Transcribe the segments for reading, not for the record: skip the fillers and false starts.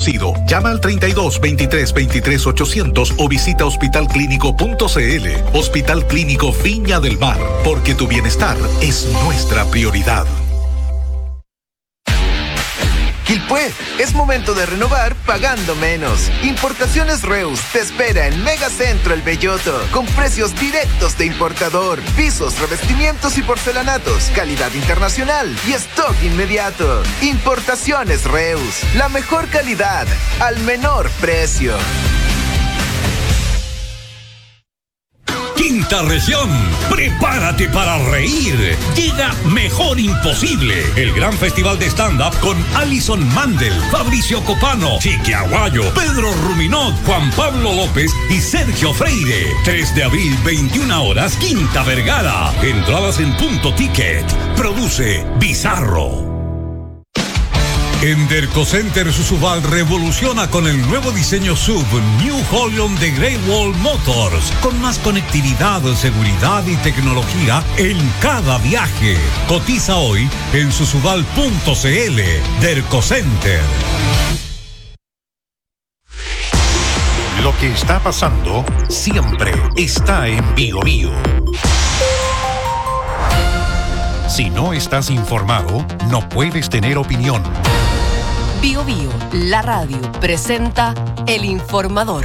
desconocido. Llama al 32 23 23 800 o visita hospitalclínico.cl. Hospital Clínico Viña del Mar, porque tu bienestar es nuestra prioridad. Quilpué, es momento de renovar pagando menos. Importaciones Reus te espera en Megacentro El Belloto, con precios directos de importador, pisos, revestimientos y porcelanatos, calidad internacional y stock inmediato. Importaciones Reus, la mejor calidad al menor precio. Quinta región, prepárate para reír. Llega Mejor Imposible, el gran festival de stand-up con Alison Mandel, Fabricio Copano, Chique Aguayo, Pedro Ruminot, Juan Pablo López y Sergio Freire. 3 de abril, 21 horas, Quinta Vergara. Entradas en Punto Ticket. Produce Bizarro. En Dercocenter Susubal revoluciona con el nuevo diseño SUV New Holland de Great Wall Motors, con más conectividad, seguridad y tecnología en cada viaje. Cotiza hoy en susubal.cl. Dercocenter. Lo que está pasando siempre está en Bio Bio. Si no estás informado, no puedes tener opinión. Bio Bio, la radio, presenta El Informador.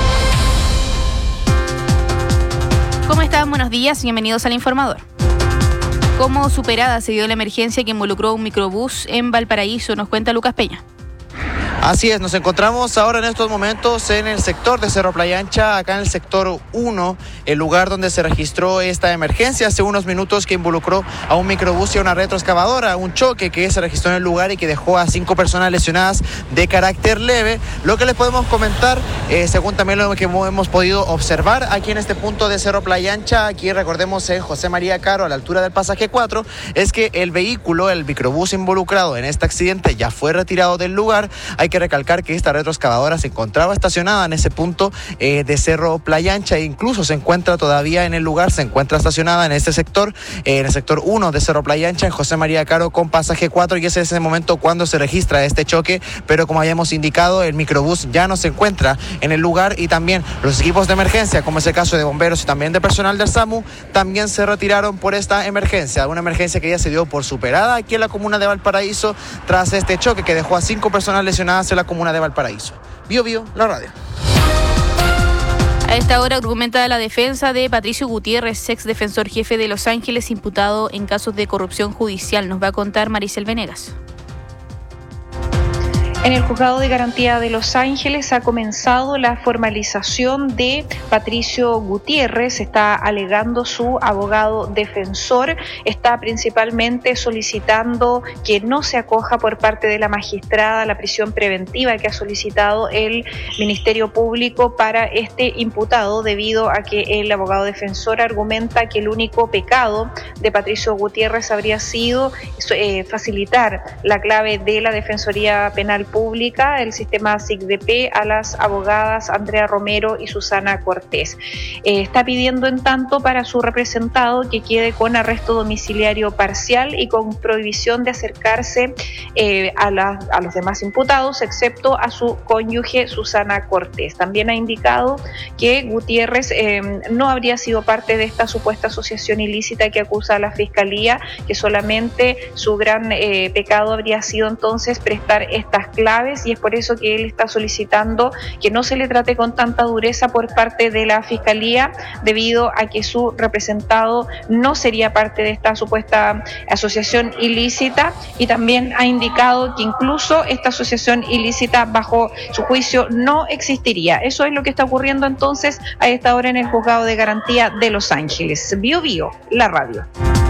¿Cómo están? Buenos días y bienvenidos al Informador. ¿Cómo superada se dio la emergencia que involucró a un microbús en Valparaíso? Nos cuenta Lucas Peña. Así es, nos encontramos ahora en estos momentos en el sector de Cerro Playa Ancha, acá en el sector 1, el lugar donde se registró esta emergencia hace unos minutos, que involucró a un microbús y a una retroexcavadora, un choque que se registró en el lugar y que dejó a 5 personas lesionadas de carácter leve. Lo que les podemos comentar, según también lo que hemos podido observar aquí en este punto de Cerro Playa Ancha, aquí recordemos en José María Caro, a la altura del pasaje 4, es que el vehículo, el microbús involucrado en este accidente, ya fue retirado del lugar. Hay que recalcar que esta retroexcavadora se encontraba estacionada en ese punto de Cerro Playa Ancha, e incluso se encuentra todavía en el lugar, se encuentra estacionada en este sector, en el sector 1 de Cerro Playa Ancha, en José María Caro con pasaje 4, y ese es el momento cuando se registra este choque. Pero como habíamos indicado, el microbús ya no se encuentra en el lugar, y también los equipos de emergencia, como es el caso de bomberos y también de personal del SAMU, también se retiraron por esta emergencia, una emergencia que ya se dio por superada aquí en la comuna de Valparaíso tras este choque que dejó a 5 personas lesionadas en la comuna de Valparaíso. Bio Bio, la radio. A esta hora argumenta la defensa de Patricio Gutiérrez, ex defensor jefe de Los Ángeles, imputado en casos de corrupción judicial. Nos va a contar Maricel Venegas. En el Juzgado de Garantía de Los Ángeles ha comenzado la formalización de Patricio Gutiérrez. Está alegando su abogado defensor. Está principalmente solicitando que no se acoja por parte de la magistrada la prisión preventiva que ha solicitado el Ministerio Público para este imputado, debido a que el abogado defensor argumenta que el único pecado de Patricio Gutiérrez habría sido facilitar la clave de la Defensoría Penal Pública, el sistema SICDP, a las abogadas Andrea Romero y Susana Cortés. Está pidiendo en tanto para su representado que quede con arresto domiciliario parcial y con prohibición de acercarse a los demás imputados, excepto a su cónyuge Susana Cortés. También ha indicado que Gutiérrez no habría sido parte de esta supuesta asociación ilícita que acusa a la Fiscalía, que solamente su gran pecado habría sido entonces prestar estas claves, y es por eso que él está solicitando que no se le trate con tanta dureza por parte de la Fiscalía, debido a que su representado no sería parte de esta supuesta asociación ilícita, y también ha indicado que incluso esta asociación ilícita bajo su juicio no existiría. Eso es lo que está ocurriendo entonces a esta hora en el Juzgado de Garantía de Los Ángeles. Bio Bio, la radio.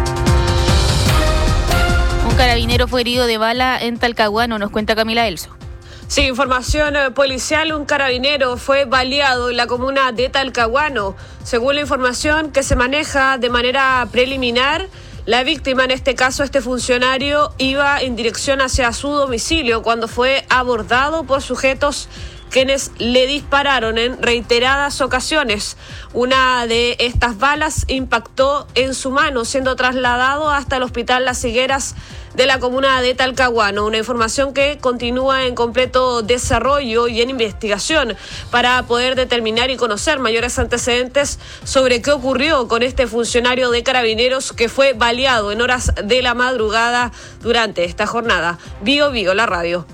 Un carabinero fue herido de bala en Talcahuano, nos cuenta Camila Elso. Sí, información policial, un carabinero fue baleado en la comuna de Talcahuano. Según la información que se maneja de manera preliminar, la víctima, en este caso este funcionario, iba en dirección hacia su domicilio cuando fue abordado por sujetos quienes le dispararon en reiteradas ocasiones. Una de estas balas impactó en su mano, siendo trasladado hasta el hospital Las Higueras de la comuna de Talcahuano. Una información que continúa en completo desarrollo y en investigación para poder determinar y conocer mayores antecedentes sobre qué ocurrió con este funcionario de Carabineros que fue baleado en horas de la madrugada durante esta jornada. Bio Bio, la radio.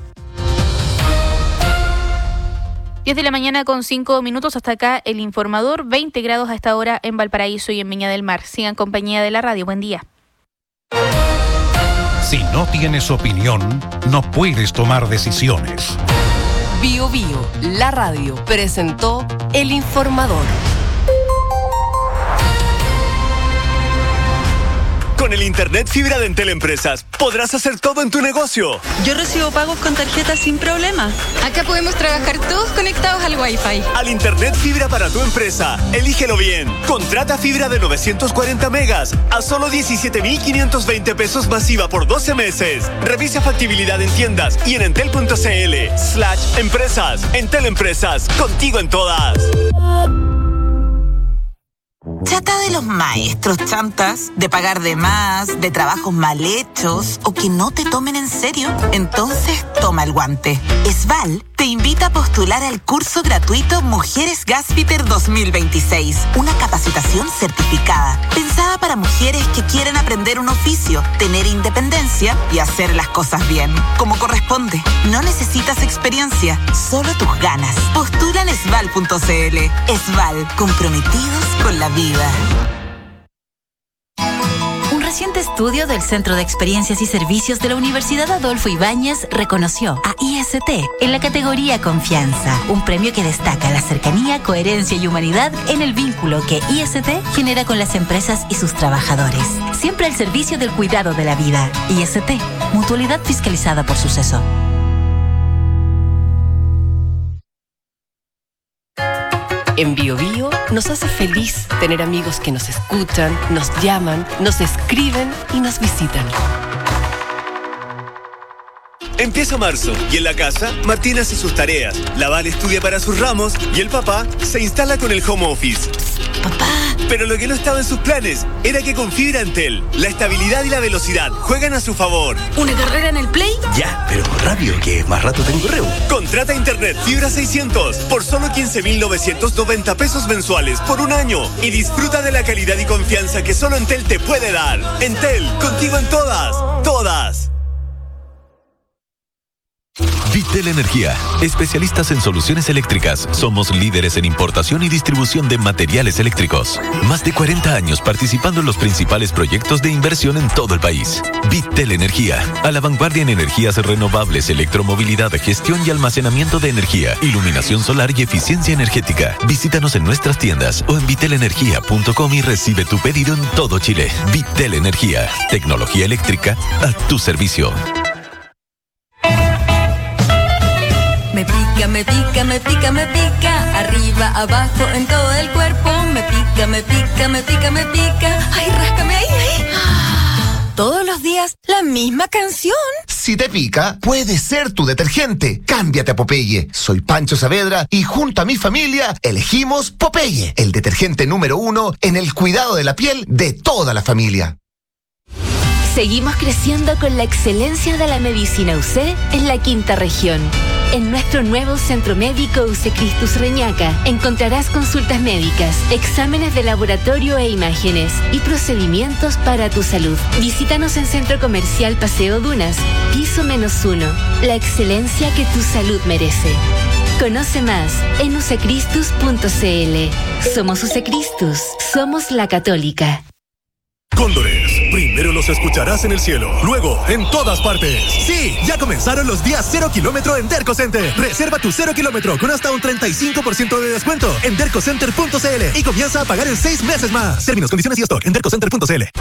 10 de la mañana con 5 minutos, hasta acá el informador. 20 grados a esta hora en Valparaíso y en Viña del Mar. Sigan compañía de la radio. Buen día. Si no tienes opinión, no puedes tomar decisiones. Bio Bio, la radio, presentó El Informador. Con el internet fibra de Entel Empresas podrás hacer todo en tu negocio. Yo recibo pagos con tarjeta sin problema. Acá podemos trabajar todos conectados al Wi-Fi. Al internet fibra para tu empresa, elígelo bien. Contrata fibra de 940 megas a solo 17.520 pesos masiva por 12 meses. Revisa factibilidad en tiendas y en entel.cl/empresas. Entel Empresas, contigo en todas. Chata de los maestros chantas, de pagar de más, de trabajos mal hechos o que no te tomen en serio. Entonces toma el guante. Esval te invita a postular al curso gratuito Mujeres Gaspiter 2026. Una capacitación certificada, pensada para mujeres que quieren aprender un oficio, tener independencia y hacer las cosas bien, como corresponde. No necesitas experiencia, solo tus ganas. Postula en esval.cl. Esval, comprometidos con la vida. Un reciente estudio del Centro de Experiencias y Servicios de la Universidad Adolfo Ibáñez reconoció a IST en la categoría Confianza, un premio que destaca la cercanía, coherencia y humanidad en el vínculo que IST genera con las empresas y sus trabajadores. Siempre al servicio del cuidado de la vida. IST, mutualidad fiscalizada por Suceso. En Bio Bio nos hace feliz tener amigos que nos escuchan, nos llaman, nos escriben y nos visitan. Empieza marzo y en la casa, Martín hace sus tareas, la Vale estudia para sus ramos y el papá se instala con el home office. Papá. Pero lo que no estaba en sus planes era que con fibra Entel, la estabilidad y la velocidad juegan a su favor. ¿Una carrera en el Play? Ya, pero rápido, que más rato tengo correo. Contrata internet fibra 600 por solo 15.990 pesos mensuales por un año y disfruta de la calidad y confianza que solo Entel te puede dar. Entel, contigo en todas, todas. Vitel Energía, especialistas en soluciones eléctricas. Somos líderes en importación y distribución de materiales eléctricos. Más de 40 años participando en los principales proyectos de inversión en todo el país. Vitel Energía, a la vanguardia en energías renovables, electromovilidad, gestión y almacenamiento de energía, iluminación solar y eficiencia energética. Visítanos en nuestras tiendas o en vitelenergia.com y recibe tu pedido en todo Chile. Vitel Energía, tecnología eléctrica a tu servicio. Me pica, me pica, me pica, me pica. Arriba, abajo, en todo el cuerpo. Me pica, me pica, me pica, me pica. Ay, ráscame ahí, ahí. Todos los días, la misma canción. Si te pica, puede ser tu detergente. Cámbiate a Popeye. Soy Pancho Saavedra y junto a mi familia elegimos Popeye, el detergente número 1 en el cuidado de la piel de toda la familia. Seguimos creciendo con la excelencia de la medicina UC en la quinta región. En nuestro nuevo centro médico UC Cristus Reñaca encontrarás consultas médicas, exámenes de laboratorio e imágenes y procedimientos para tu salud. Visítanos en Centro Comercial Paseo Dunas, piso -1. La excelencia que tu salud merece. Conoce más en ucecristus.cl. Somos UC Cristus, somos la católica. Cóndores, primero los escucharás en el cielo, luego en todas partes. Sí, ya comenzaron los días 0 kilómetro en Derco Center. Reserva tu 0 kilómetro con hasta un 35% de descuento en dercocenter.cl y comienza a pagar en 6 meses más. Términos, condiciones y stock en dercocenter.cl.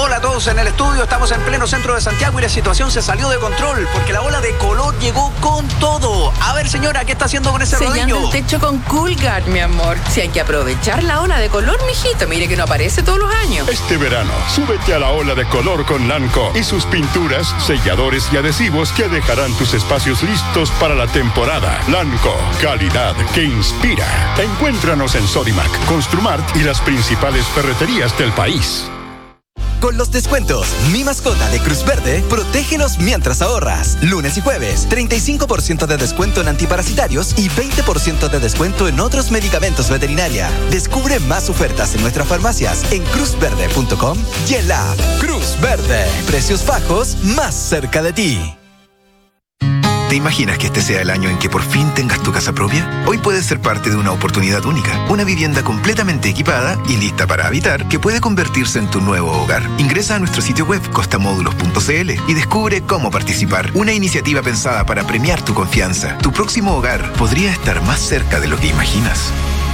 Hola a todos en el estudio, estamos en pleno centro de Santiago y la situación se salió de control porque la ola de color llegó con todo. A ver, señora, ¿qué está haciendo con ese rodillo? Sellando el techo con Coolguard, mi amor. Si hay que aprovechar la ola de color, mijito, mire que no aparece todos los años. Este verano, súbete a la ola de color con Lanco y sus pinturas, selladores y adhesivos que dejarán tus espacios listos para la temporada. Lanco, calidad que inspira. Encuéntranos en Sodimac, Construmart y las principales ferreterías del país. Con los descuentos, Mi Mascota de Cruz Verde, protégelos mientras ahorras. Lunes y jueves, 35% de descuento en antiparasitarios y 20% de descuento en otros medicamentos veterinaria. Descubre más ofertas en nuestras farmacias en cruzverde.com y en la app. Cruz Verde, precios bajos más cerca de ti. ¿Te imaginas que este sea el año en que por fin tengas tu casa propia? Hoy puedes ser parte de una oportunidad única, una vivienda completamente equipada y lista para habitar que puede convertirse en tu nuevo hogar. Ingresa a nuestro sitio web costamódulos.cl y descubre cómo participar. Una iniciativa pensada para premiar tu confianza. Tu próximo hogar podría estar más cerca de lo que imaginas.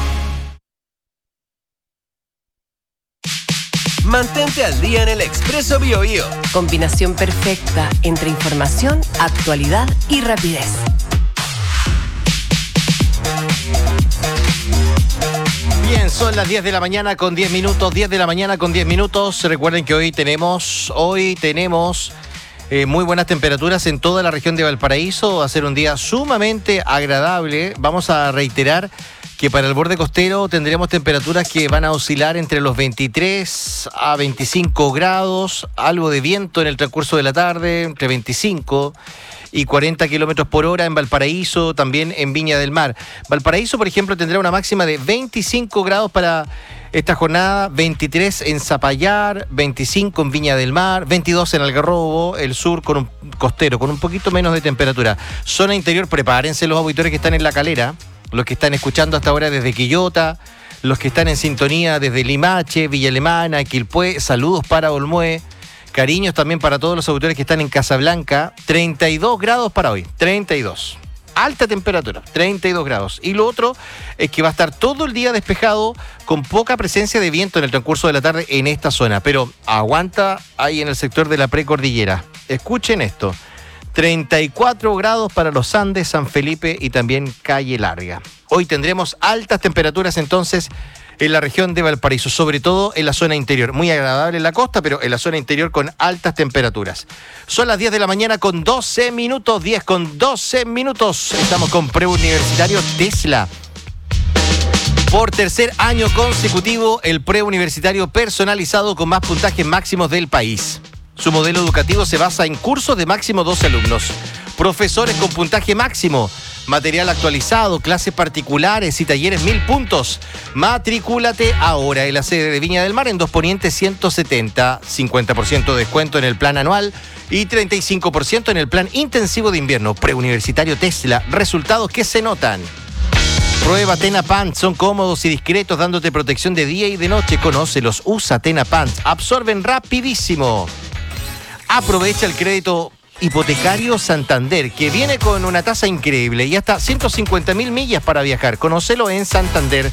Mantente al día en el Expreso BioBio. Combinación perfecta entre información, actualidad y rapidez. Bien, son las 10 de la mañana con 10 minutos. 10 de la mañana con 10 minutos. Recuerden que hoy tenemos muy buenas temperaturas en toda la región de Valparaíso. Va a ser un día sumamente agradable. Vamos a reiterar que para el borde costero tendremos temperaturas que van a oscilar entre los 23 a 25 grados, algo de viento en el transcurso de la tarde, entre 25 y 40 kilómetros por hora en Valparaíso, también en Viña del Mar. Valparaíso, por ejemplo, tendrá una máxima de 25 grados para esta jornada, 23 en Zapallar, 25 en Viña del Mar, 22 en Algarrobo, el sur con un costero, con un poquito menos de temperatura. Zona interior, prepárense los auditores que están en La Calera, los que están escuchando hasta ahora desde Quillota, los que están en sintonía desde Limache, Villa Alemana, Quilpué, saludos para Olmué, cariños también para todos los auditores que están en Casablanca, 32 grados para hoy, 32. Alta temperatura, 32 grados. Y lo otro es que va a estar todo el día despejado con poca presencia de viento en el transcurso de la tarde en esta zona, pero aguanta ahí en el sector de la precordillera. Escuchen esto. 34 grados para los Andes, San Felipe y también Calle Larga. Hoy tendremos altas temperaturas entonces en la región de Valparaíso, sobre todo en la zona interior. Muy agradable en la costa, pero en la zona interior con altas temperaturas. Son las 10 de la mañana con 12 minutos, 10 con 12 minutos. Estamos con Preuniversitario Tesla. Por tercer año consecutivo, el preuniversitario personalizado con más puntajes máximos del país. Su modelo educativo se basa en cursos de máximo 12 alumnos, profesores con puntaje máximo, material actualizado, clases particulares y talleres 1000 puntos. Matricúlate ahora en la sede de Viña del Mar en 2 Poniente 170, 50% de descuento en el plan anual y 35% en el plan intensivo de invierno. Preuniversitario Tesla, resultados que se notan. Prueba Tena Pants, son cómodos y discretos dándote protección de día y de noche. Conócelos, usa Tena Pants, absorben rapidísimo. Aprovecha el crédito hipotecario Santander, que viene con una tasa increíble y hasta 150.000 millas para viajar. Conócelo en santander.cl.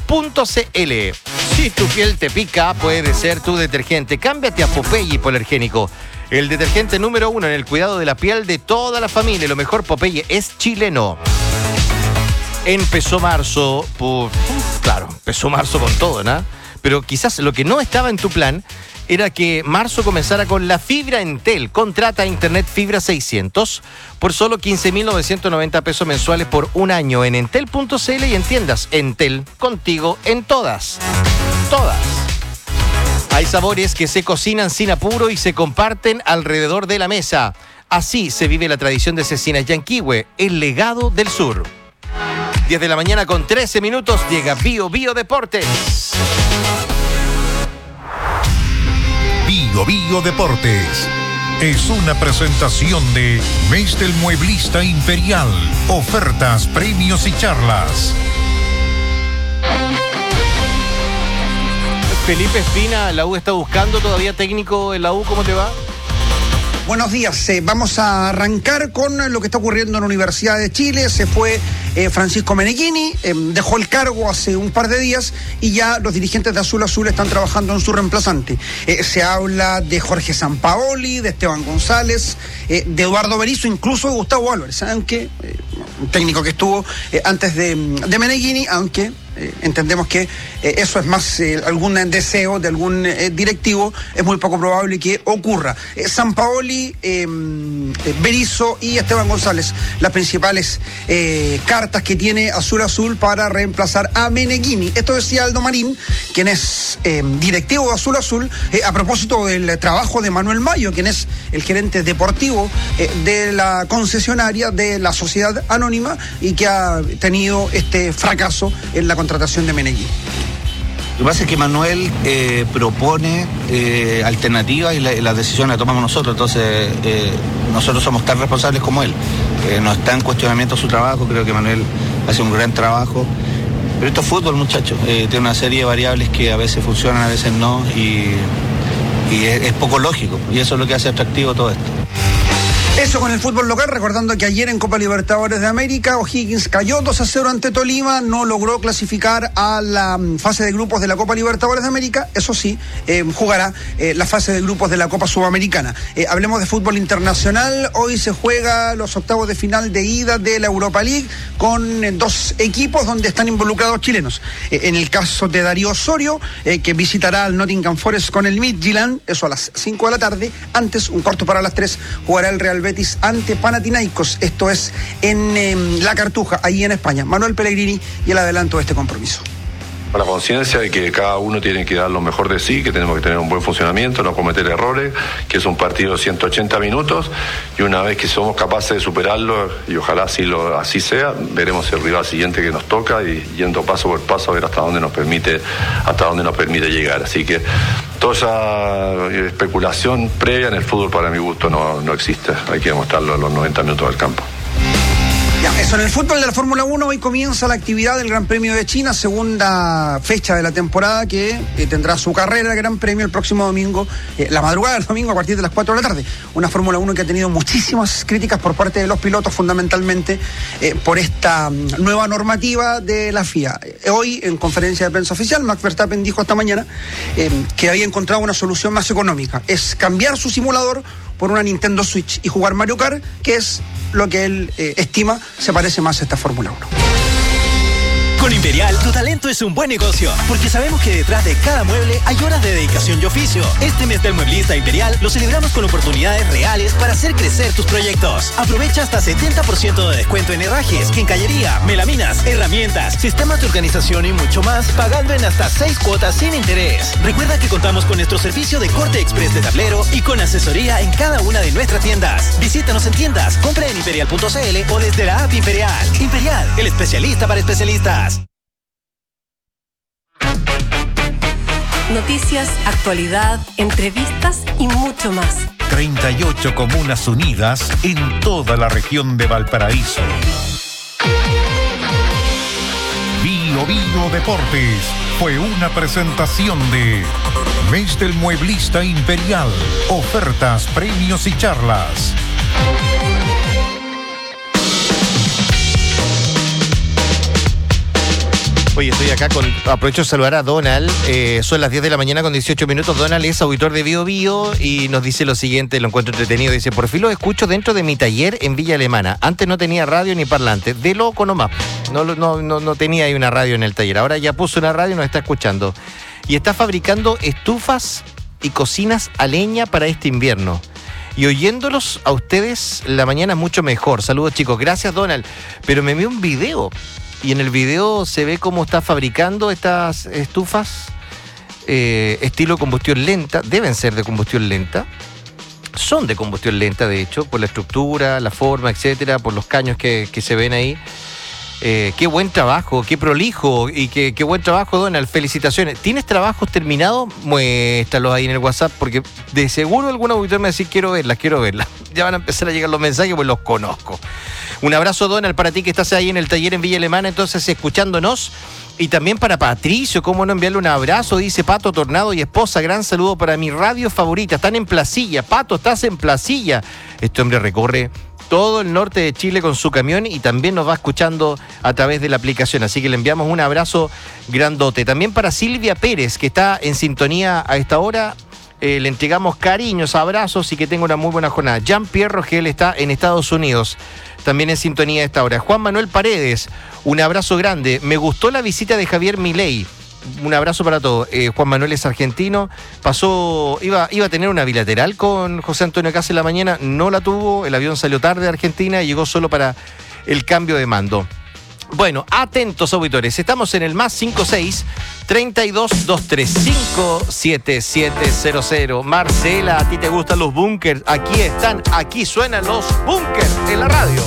Si tu piel te pica, puede ser tu detergente. Cámbiate a Popeye Hipoalergénico, el detergente número 1 en el cuidado de la piel de toda la familia. Lo mejor, Popeye es chileno. Empezó marzo, empezó marzo con todo, ¿no? Pero quizás lo que no estaba en tu plan era que marzo comenzara con la fibra Entel. Contrata Internet Fibra 600 por solo 15.990 pesos mensuales por un año en entel.cl y en tiendas Entel, contigo en todas. Todas. Hay sabores que se cocinan sin apuro y se comparten alrededor de la mesa. Así se vive la tradición de Cecinas Yanquihue, el legado del sur. 10 de la mañana con 13 minutos llega Bio Deportes. Bio Deportes es una presentación de Mes del Mueblista Imperial. Ofertas, premios y charlas. Felipe Espina, la U está buscando todavía técnico en la U. ¿Cómo te va? Buenos días, vamos a arrancar con lo que está ocurriendo en la Universidad de Chile. Se fue Francisco Meneghini, dejó el cargo hace un par de días y ya los dirigentes de Azul Azul están trabajando en su reemplazante. Se habla de Jorge Sampaoli, de Esteban González, de Eduardo Berizzo, incluso de Gustavo Álvarez, aunque un técnico que estuvo antes de Meneghini, aunque entendemos que eso es más algún deseo de algún directivo, es muy poco probable que ocurra. Sampaoli, Berizzo y Esteban González, las principales cartas que tiene Azul Azul para reemplazar a Meneghini. Esto decía Aldo Marín, quien es directivo de Azul Azul, a propósito del trabajo de Manuel Mayo, quien es el gerente deportivo de la concesionaria de la sociedad anónima y que ha tenido este fracaso en la contratación de Meneghini. Lo que pasa es que Manuel propone alternativas y las decisiones las tomamos nosotros, entonces nosotros somos tan responsables como él. No está en cuestionamiento su trabajo, creo que Manuel hace un gran trabajo, pero esto es fútbol, muchachos, tiene una serie de variables que a veces funcionan, a veces no, y es poco lógico, y eso es lo que hace atractivo todo esto. Eso con el fútbol local, recordando que ayer en Copa Libertadores de América, O'Higgins cayó 2-0 ante Tolima, no logró clasificar a la fase de grupos de la Copa Libertadores de América, eso sí, jugará la fase de grupos de la Copa Sudamericana. Hablemos de fútbol internacional, hoy se juega los octavos de final de ida de la Europa League con dos equipos donde están involucrados chilenos. En el caso de Darío Osorio, que visitará al Nottingham Forest con el Midtjylland, eso a las 5 de la tarde, antes, un cuarto para las 3, jugará el Real Betis ante Panathinaikos, esto es en La Cartuja, ahí en España. Manuel Pellegrini y el adelanto de este compromiso. La conciencia de que cada uno tiene que dar lo mejor de sí, que tenemos que tener un buen funcionamiento, no cometer errores, que es un partido de 180 minutos y una vez que somos capaces de superarlo, y ojalá así sea, veremos el rival siguiente que nos toca y yendo paso por paso a ver hasta dónde nos permite llegar. Así que toda esa especulación previa en el fútbol para mi gusto no existe, hay que demostrarlo en los 90 minutos del campo. Ya, eso en el fútbol de la Fórmula 1, hoy comienza la actividad del Gran Premio de China, segunda fecha de la temporada que tendrá su carrera el Gran Premio el próximo domingo, la madrugada del domingo a partir de las 4 de la tarde. Una Fórmula 1 que ha tenido muchísimas críticas por parte de los pilotos, fundamentalmente por esta nueva normativa de la FIA. Hoy, en conferencia de prensa oficial, Max Verstappen dijo esta mañana que había encontrado una solución más económica, es cambiar su simulador por una Nintendo Switch y jugar Mario Kart, que es lo que él estima se parece más a esta Fórmula 1. Con Imperial, tu talento es un buen negocio, porque sabemos que detrás de cada mueble hay horas de dedicación y oficio. Este mes del mueblista Imperial lo celebramos con oportunidades reales para hacer crecer tus proyectos. Aprovecha hasta 70% de descuento en herrajes, quincallería, melaminas, herramientas, sistemas de organización y mucho más, pagando en hasta 6 cuotas sin interés. Recuerda que contamos con nuestro servicio de corte express de tablero y con asesoría en cada una de nuestras tiendas. Visítanos en tiendas, compra en imperial.cl o desde la app Imperial. Imperial, el especialista para especialistas. Noticias, actualidad, entrevistas y mucho más. 38 comunas unidas en toda la región de Valparaíso. Bio Deportes fue una presentación de Mes del Mueblista Imperial. Ofertas, premios y charlas. Oye, estoy acá aprovecho de saludar a Donald, son las 10 de la mañana con 18 minutos, Donald es auditor de Bio y nos dice lo siguiente, lo encuentro entretenido, dice, por fin lo escucho dentro de mi taller en Villa Alemana, antes no tenía radio ni parlante, de loco nomás, no tenía ahí una radio en el taller, ahora ya puso una radio y nos está escuchando, y está fabricando estufas y cocinas a leña para este invierno. Y oyéndolos a ustedes, la mañana es mucho mejor. Saludos, chicos. Gracias, Donald. Pero me envió un video. Y en el video se ve cómo está fabricando estas estufas estilo combustión lenta. Deben ser de combustión lenta. Son de combustión lenta, de hecho, por la estructura, la forma, etcétera, por los caños que se ven ahí. Qué buen trabajo, qué prolijo y qué buen trabajo, Donald. Felicitaciones. ¿Tienes trabajos terminados? Muéstralos ahí en el WhatsApp, porque de seguro algún auditor me va a decir quiero verlas. Ya van a empezar a llegar los mensajes, pues los conozco. Un abrazo, Donald, para ti que estás ahí en el taller en Villa Alemana, entonces escuchándonos. Y también para Patricio, cómo no enviarle un abrazo, dice Pato Tornado y esposa, gran saludo para mi radio favorita. Están en Placilla. Pato, estás en Placilla. Este hombre recorre todo el norte de Chile con su camión y también nos va escuchando a través de la aplicación. Así que le enviamos un abrazo grandote. También para Silvia Pérez, que está en sintonía a esta hora. Le entregamos cariños, abrazos y que tenga una muy buena jornada. Jean-Pierre Rogel está en Estados Unidos, también en sintonía a esta hora. Juan Manuel Paredes, un abrazo grande. Me gustó la visita de Javier Milei. Un abrazo para todos. Juan Manuel es argentino. Iba a tener una bilateral con José Antonio Caz en la mañana. No la tuvo. El avión salió tarde de Argentina y llegó solo para el cambio de mando. Bueno, atentos auditores, estamos en el más 56-32-235-7700. Marcela, ¿a ti te gustan los búnkers? Aquí están, aquí suenan los búnkers en la radio.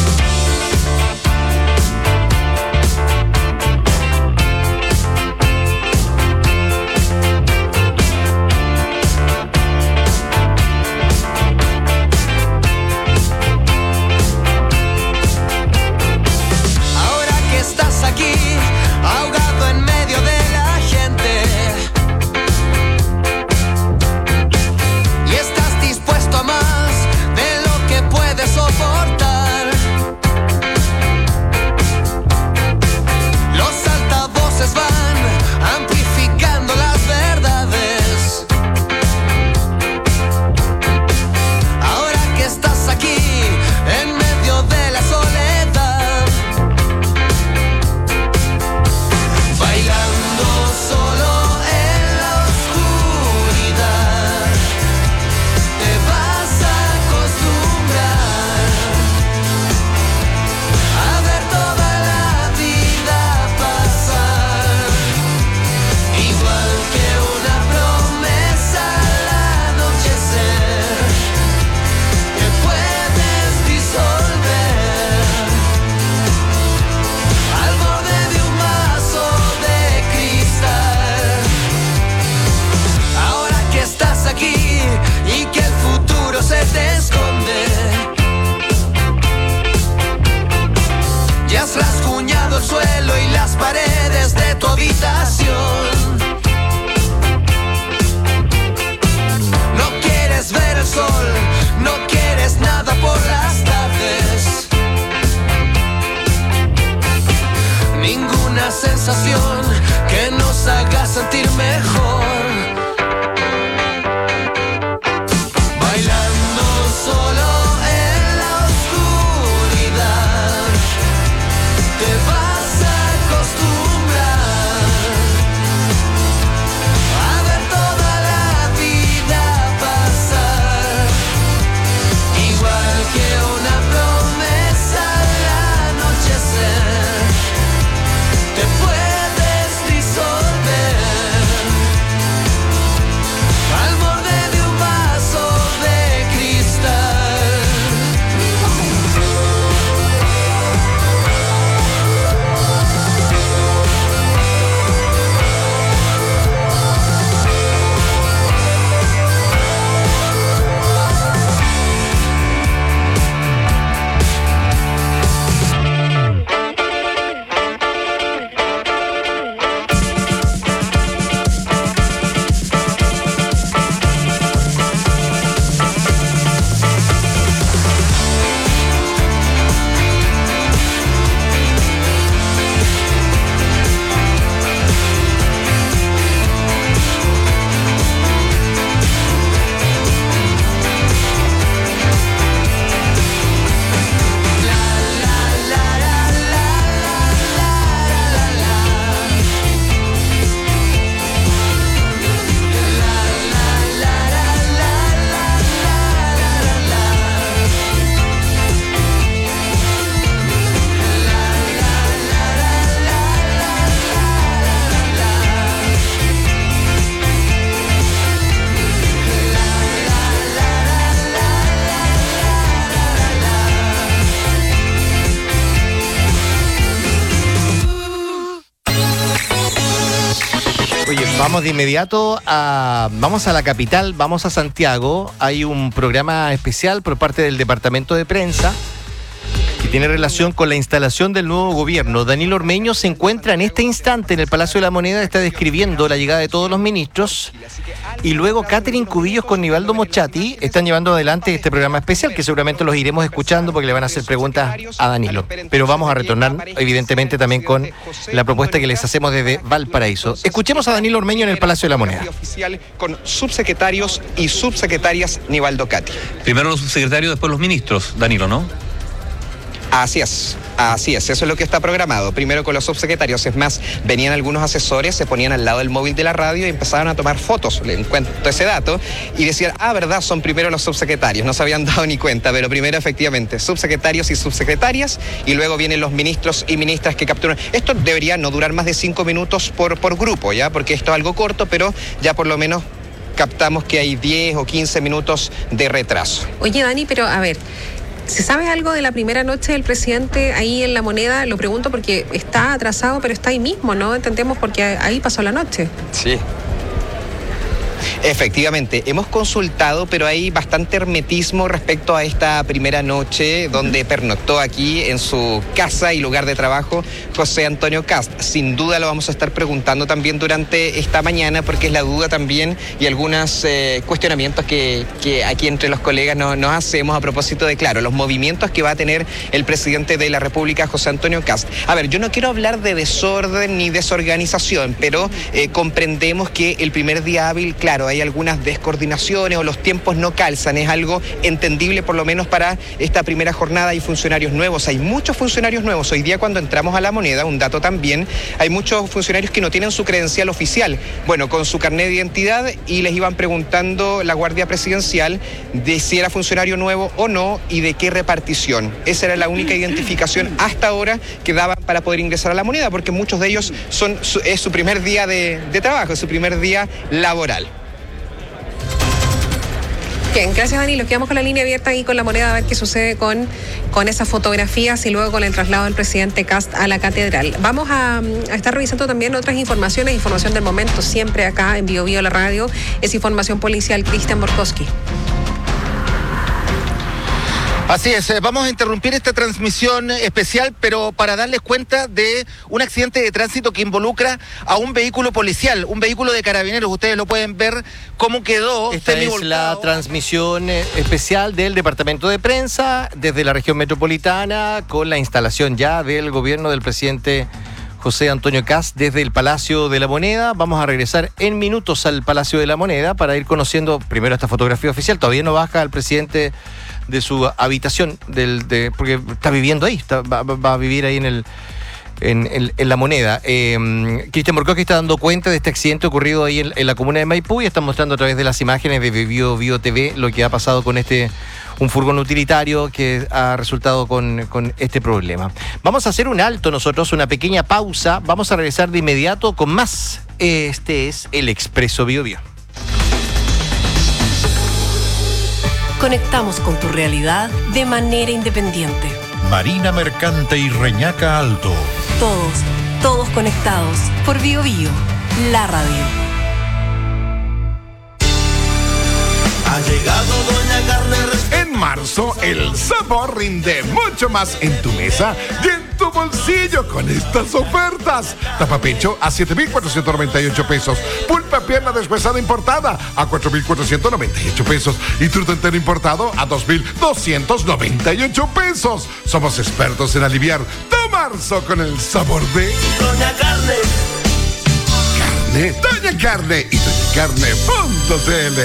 Que nos haga sentir mejor. Bailando solo en la oscuridad, te vas a acostumbrar a ver toda la vida pasar, igual que una promesa al anochecer. Te puedes disolver al borde de un vaso de cristal. Vamos de inmediato vamos a la capital, vamos a Santiago. Hay un programa especial por parte del Departamento de Prensa que tiene relación con la instalación del nuevo gobierno. Danilo Ormeño se encuentra en este instante en el Palacio de la Moneda, está describiendo la llegada de todos los ministros, y luego Catherine Cubillos con Nivaldo Mochati están llevando adelante este programa especial que seguramente los iremos escuchando porque le van a hacer preguntas a Danilo. Pero vamos a retornar evidentemente también con la propuesta que les hacemos desde Valparaíso. Escuchemos a Danilo Ormeño en el Palacio de la Moneda. Oficial con subsecretarios y subsecretarias Nivaldo Cati. Primero los subsecretarios, después los ministros, Danilo, ¿no? Así es, eso es lo que está programado. Primero con los subsecretarios, es más, venían algunos asesores, se ponían al lado del móvil de la radio y empezaban a tomar fotos, le encuentro ese dato, y decían, verdad, son primero los subsecretarios, no se habían dado ni cuenta, pero primero efectivamente, subsecretarios y subsecretarias, y luego vienen los ministros y ministras que capturan. Esto debería no durar más de 5 minutos por grupo, ¿ya? Porque esto es algo corto, pero ya por lo menos captamos que hay 10 o 15 minutos de retraso. Oye, Dani, pero a ver, ¿se sabe algo de la primera noche del presidente ahí en la Moneda? Lo pregunto porque está atrasado, pero está ahí mismo, ¿no? Entendemos porque ahí pasó la noche. Sí. Efectivamente, hemos consultado, pero hay bastante hermetismo respecto a esta primera noche donde pernoctó aquí en su casa y lugar de trabajo José Antonio Kast. Sin duda lo vamos a estar preguntando también durante esta mañana porque es la duda también y algunos cuestionamientos que aquí entre los colegas nos hacemos a propósito de, claro, los movimientos que va a tener el presidente de la República, José Antonio Kast. A ver, yo no quiero hablar de desorden ni desorganización, pero comprendemos que el primer día hábil, claro, hay algunas descoordinaciones o los tiempos no calzan, es algo entendible por lo menos para esta primera jornada. Hay funcionarios nuevos, hay muchos funcionarios nuevos. Hoy día cuando entramos a la Moneda, un dato también, hay muchos funcionarios que no tienen su credencial oficial, bueno, con su carnet de identidad, y les iban preguntando la Guardia Presidencial de si era funcionario nuevo o no y de qué repartición. Esa era la única identificación hasta ahora que daban para poder ingresar a la Moneda, porque muchos de ellos es su primer día de trabajo, es su primer día laboral. Bien, gracias Dani, los quedamos con la línea abierta ahí con la Moneda a ver qué sucede con esas fotografías y luego con el traslado del presidente Kast a la catedral. Vamos a estar revisando también otras informaciones, información del momento siempre acá en Bio Bio la radio, es información policial. Cristian Borkowski. Así es, vamos a interrumpir esta transmisión especial, pero para darles cuenta de un accidente de tránsito que involucra a un vehículo policial, un vehículo de carabineros. Ustedes lo pueden ver cómo quedó. Esta es la transmisión especial del Departamento de Prensa desde la región metropolitana con la instalación ya del gobierno del presidente José Antonio Kast desde el Palacio de la Moneda. Vamos a regresar en minutos al Palacio de la Moneda para ir conociendo primero esta fotografía oficial. Todavía no baja el presidente de su habitación, porque está viviendo ahí, va a vivir ahí en la Moneda. Cristian Borkowski está dando cuenta de este accidente ocurrido ahí en la comuna de Maipú y está mostrando a través de las imágenes de Bio Bio TV lo que ha pasado con un furgón utilitario que ha resultado con este problema. Vamos a hacer un alto nosotros, una pequeña pausa. Vamos a regresar de inmediato con más. Este es el Expreso Bio Bio. Conectamos con tu realidad de manera independiente. Marina Mercante y Reñaca Alto. Todos conectados por Bio Bio, la radio. Ha llegado Doña Carne. En marzo, el sabor rinde mucho más en tu mesa y en tu bolsillo con estas ofertas. Tapapecho a 7,498 pesos. Pulpa pierna deshuesada importada a 4,498 pesos. Y truto entero importado a 2,298 pesos. Somos expertos en aliviar tu marzo con el sabor de Doña Carne. Doña Carne y doñacarne.cl.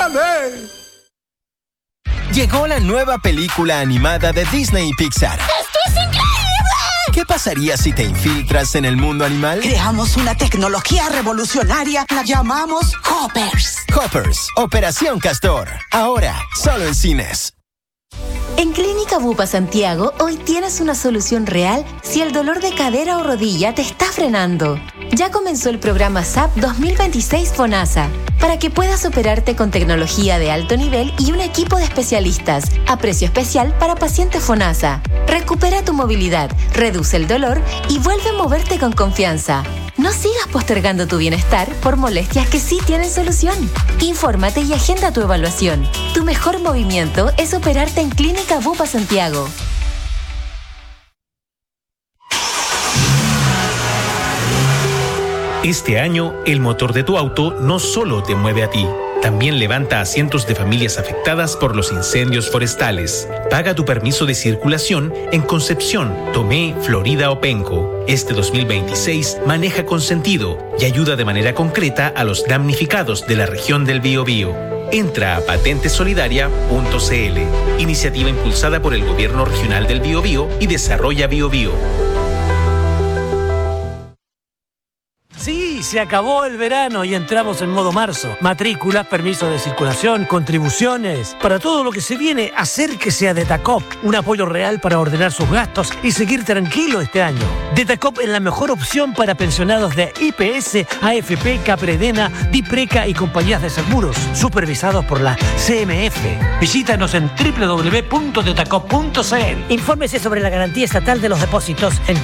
Llegó la nueva película animada de Disney y Pixar. ¡Esto es increíble! ¿Qué pasaría si te infiltras en el mundo animal? Creamos una tecnología revolucionaria, la llamamos Hoppers. Hoppers, Operación Castor. Ahora, solo en cines. En Clínica Bupa Santiago, hoy tienes una solución real si el dolor de cadera o rodilla te está frenando. Ya comenzó el programa SAP 2026 FONASA, para que puedas operarte con tecnología de alto nivel y un equipo de especialistas, a precio especial para pacientes FONASA. Recupera tu movilidad, reduce el dolor y vuelve a moverte con confianza. No sigas postergando tu bienestar por molestias que sí tienen solución. Infórmate y agenda tu evaluación. Tu mejor movimiento es operarte en Clínica Bupa Santiago. Este año, el motor de tu auto no solo te mueve a ti, también levanta a cientos de familias afectadas por los incendios forestales. Paga tu permiso de circulación en Concepción, Tomé, Florida o Penco. Este 2026 maneja con sentido y ayuda de manera concreta a los damnificados de la región del Biobío. Entra a patentesolidaria.cl, iniciativa impulsada por el Gobierno Regional del Biobío y Desarrolla Biobío. Sí, se acabó el verano y entramos en modo marzo. Matrículas, permisos de circulación, contribuciones. Para todo lo que se viene, acérquese a Detacop. Un apoyo real para ordenar sus gastos y seguir tranquilo este año. Detacop es la mejor opción para pensionados de IPS, AFP, Capredena, Dipreca y compañías de seguros, supervisados por la CMF. Visítanos en www.detacop.cl. Infórmese sobre la garantía estatal de los depósitos en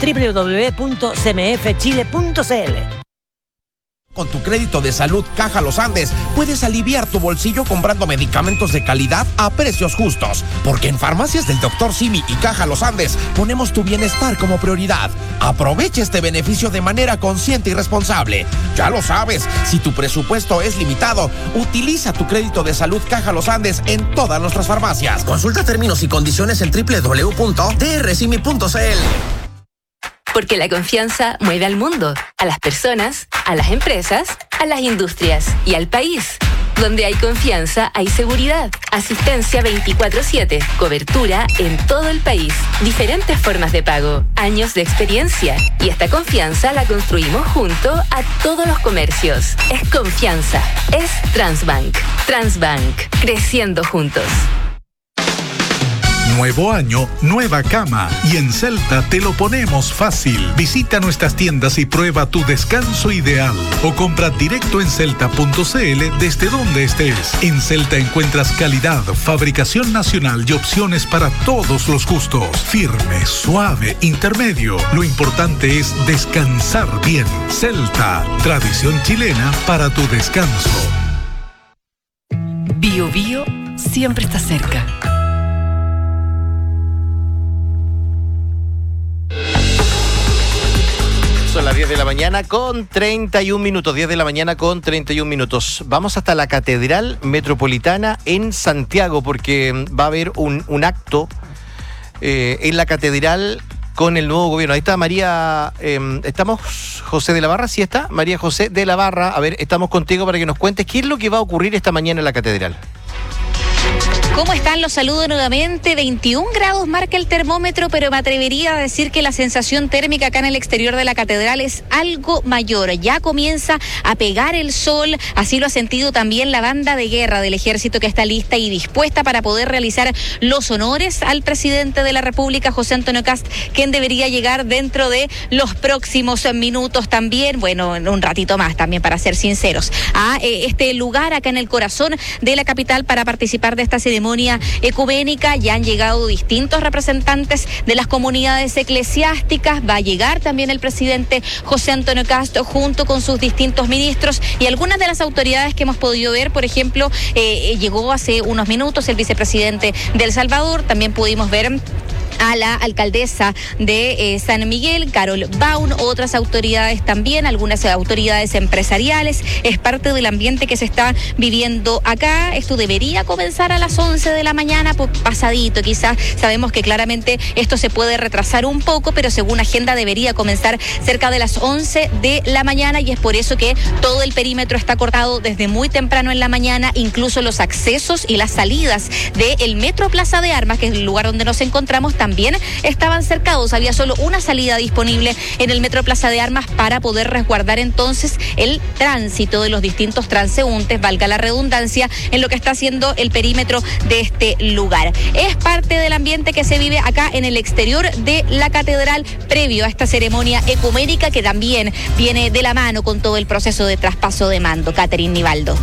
www.cmfchile.cl. Con tu crédito de salud Caja Los Andes puedes aliviar tu bolsillo comprando medicamentos de calidad a precios justos. Porque en Farmacias del Dr. Simi y Caja Los Andes ponemos tu bienestar como prioridad. Aprovecha este beneficio de manera consciente y responsable. Ya lo sabes, si tu presupuesto es limitado, utiliza tu crédito de salud Caja Los Andes en todas nuestras farmacias. Consulta términos y condiciones en www.drsimi.cl. Porque la confianza mueve al mundo, a las personas, a las empresas, a las industrias y al país. Donde hay confianza, hay seguridad. Asistencia 24/7. Cobertura en todo el país. Diferentes formas de pago. Años de experiencia. Y esta confianza la construimos junto a todos los comercios. Es confianza. Es Transbank. Transbank. Creciendo juntos. Nuevo año, nueva cama. Y en Celta te lo ponemos fácil. Visita nuestras tiendas y prueba tu descanso ideal. O compra directo en celta.cl desde donde estés. En Celta encuentras calidad, fabricación nacional y opciones para todos los gustos. Firme, suave, intermedio. Lo importante es descansar bien. Celta, tradición chilena para tu descanso. Biobío siempre está cerca. Son las 10 de la mañana con 31 minutos. 10 de la mañana con 31 minutos. Vamos hasta la Catedral Metropolitana en Santiago porque va a haber un acto en la Catedral con el nuevo gobierno. Ahí está María, estamos José de la Barra, ¿sí está? María José de la Barra, a ver, estamos contigo para que nos cuentes qué es lo que va a ocurrir esta mañana en la Catedral. ¿Cómo están? Los saludo nuevamente. 21 grados marca el termómetro, pero me atrevería a decir que la sensación térmica acá en el exterior de la catedral es algo mayor. Ya comienza a pegar el sol, así lo ha sentido también la banda de guerra del ejército que está lista y dispuesta para poder realizar los honores al presidente de la República, José Antonio Kast, quien debería llegar dentro de los próximos minutos también, bueno, en un ratito más también, para ser sinceros, a este lugar acá en el corazón de la capital para participar de esta ceremonia ecuménica. Ya han llegado distintos representantes de las comunidades eclesiásticas. Va a llegar también el presidente José Antonio Kast junto con sus distintos ministros y algunas de las autoridades que hemos podido ver. Por ejemplo, llegó hace unos minutos el vicepresidente de El Salvador. También pudimos ver a la alcaldesa de San Miguel, Carol Baun, otras autoridades también, algunas autoridades empresariales. Es parte del ambiente que se está viviendo acá. Esto debería comenzar a las 11 de la mañana, pasadito quizás. Sabemos que claramente esto se puede retrasar un poco, pero según agenda debería comenzar cerca de las 11 de la mañana y es por eso que todo el perímetro está cortado desde muy temprano en la mañana. Incluso los accesos y las salidas del Metro Plaza de Armas, que es el lugar donde nos encontramos, también estaban cercados. Había solo una salida disponible en el Metro Plaza de Armas para poder resguardar entonces el tránsito de los distintos transeúntes, valga la redundancia, en lo que está haciendo el perímetro de este lugar. Es parte del ambiente que se vive acá en el exterior de la catedral previo a esta ceremonia ecuménica que también viene de la mano con todo el proceso de traspaso de mando. Catherine Nivaldo.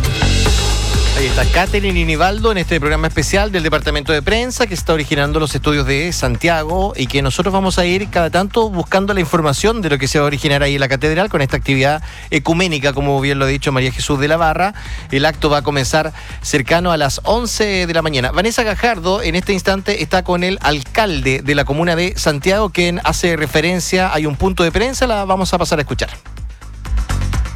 Ahí está Catherine y Nivaldo en este programa especial del Departamento de Prensa que está originando los estudios de Santiago y que nosotros vamos a ir cada tanto buscando la información de lo que se va a originar ahí en la catedral con esta actividad ecuménica, como bien lo ha dicho María Jesús de la Barra. El acto va a comenzar cercano a las 11 de la mañana. Vanessa Gajardo en este instante está con el alcalde de la comuna de Santiago, quien hace referencia, hay un punto de prensa, la vamos a pasar a escuchar.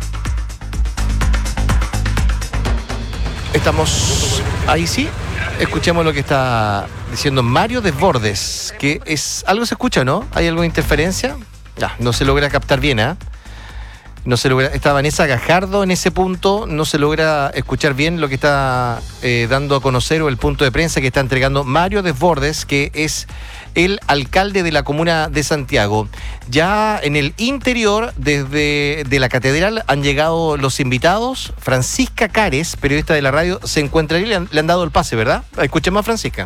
Estamos ahí, sí. Escuchemos lo que está diciendo Mario Desbordes, que es... ¿Algo se escucha, no? ¿Hay alguna interferencia? No se logra captar bien, ¿eh? No se logra... Está Vanessa Gajardo en ese punto, no se logra escuchar bien lo que está dando a conocer, o el punto de prensa que está entregando Mario Desbordes, que es el alcalde de la comuna de Santiago. Ya en el interior, desde de la catedral, han llegado los invitados. Francisca Cares, periodista de la radio, se encuentra ahí, le han dado el pase, ¿verdad? Escuchemos a Francisca.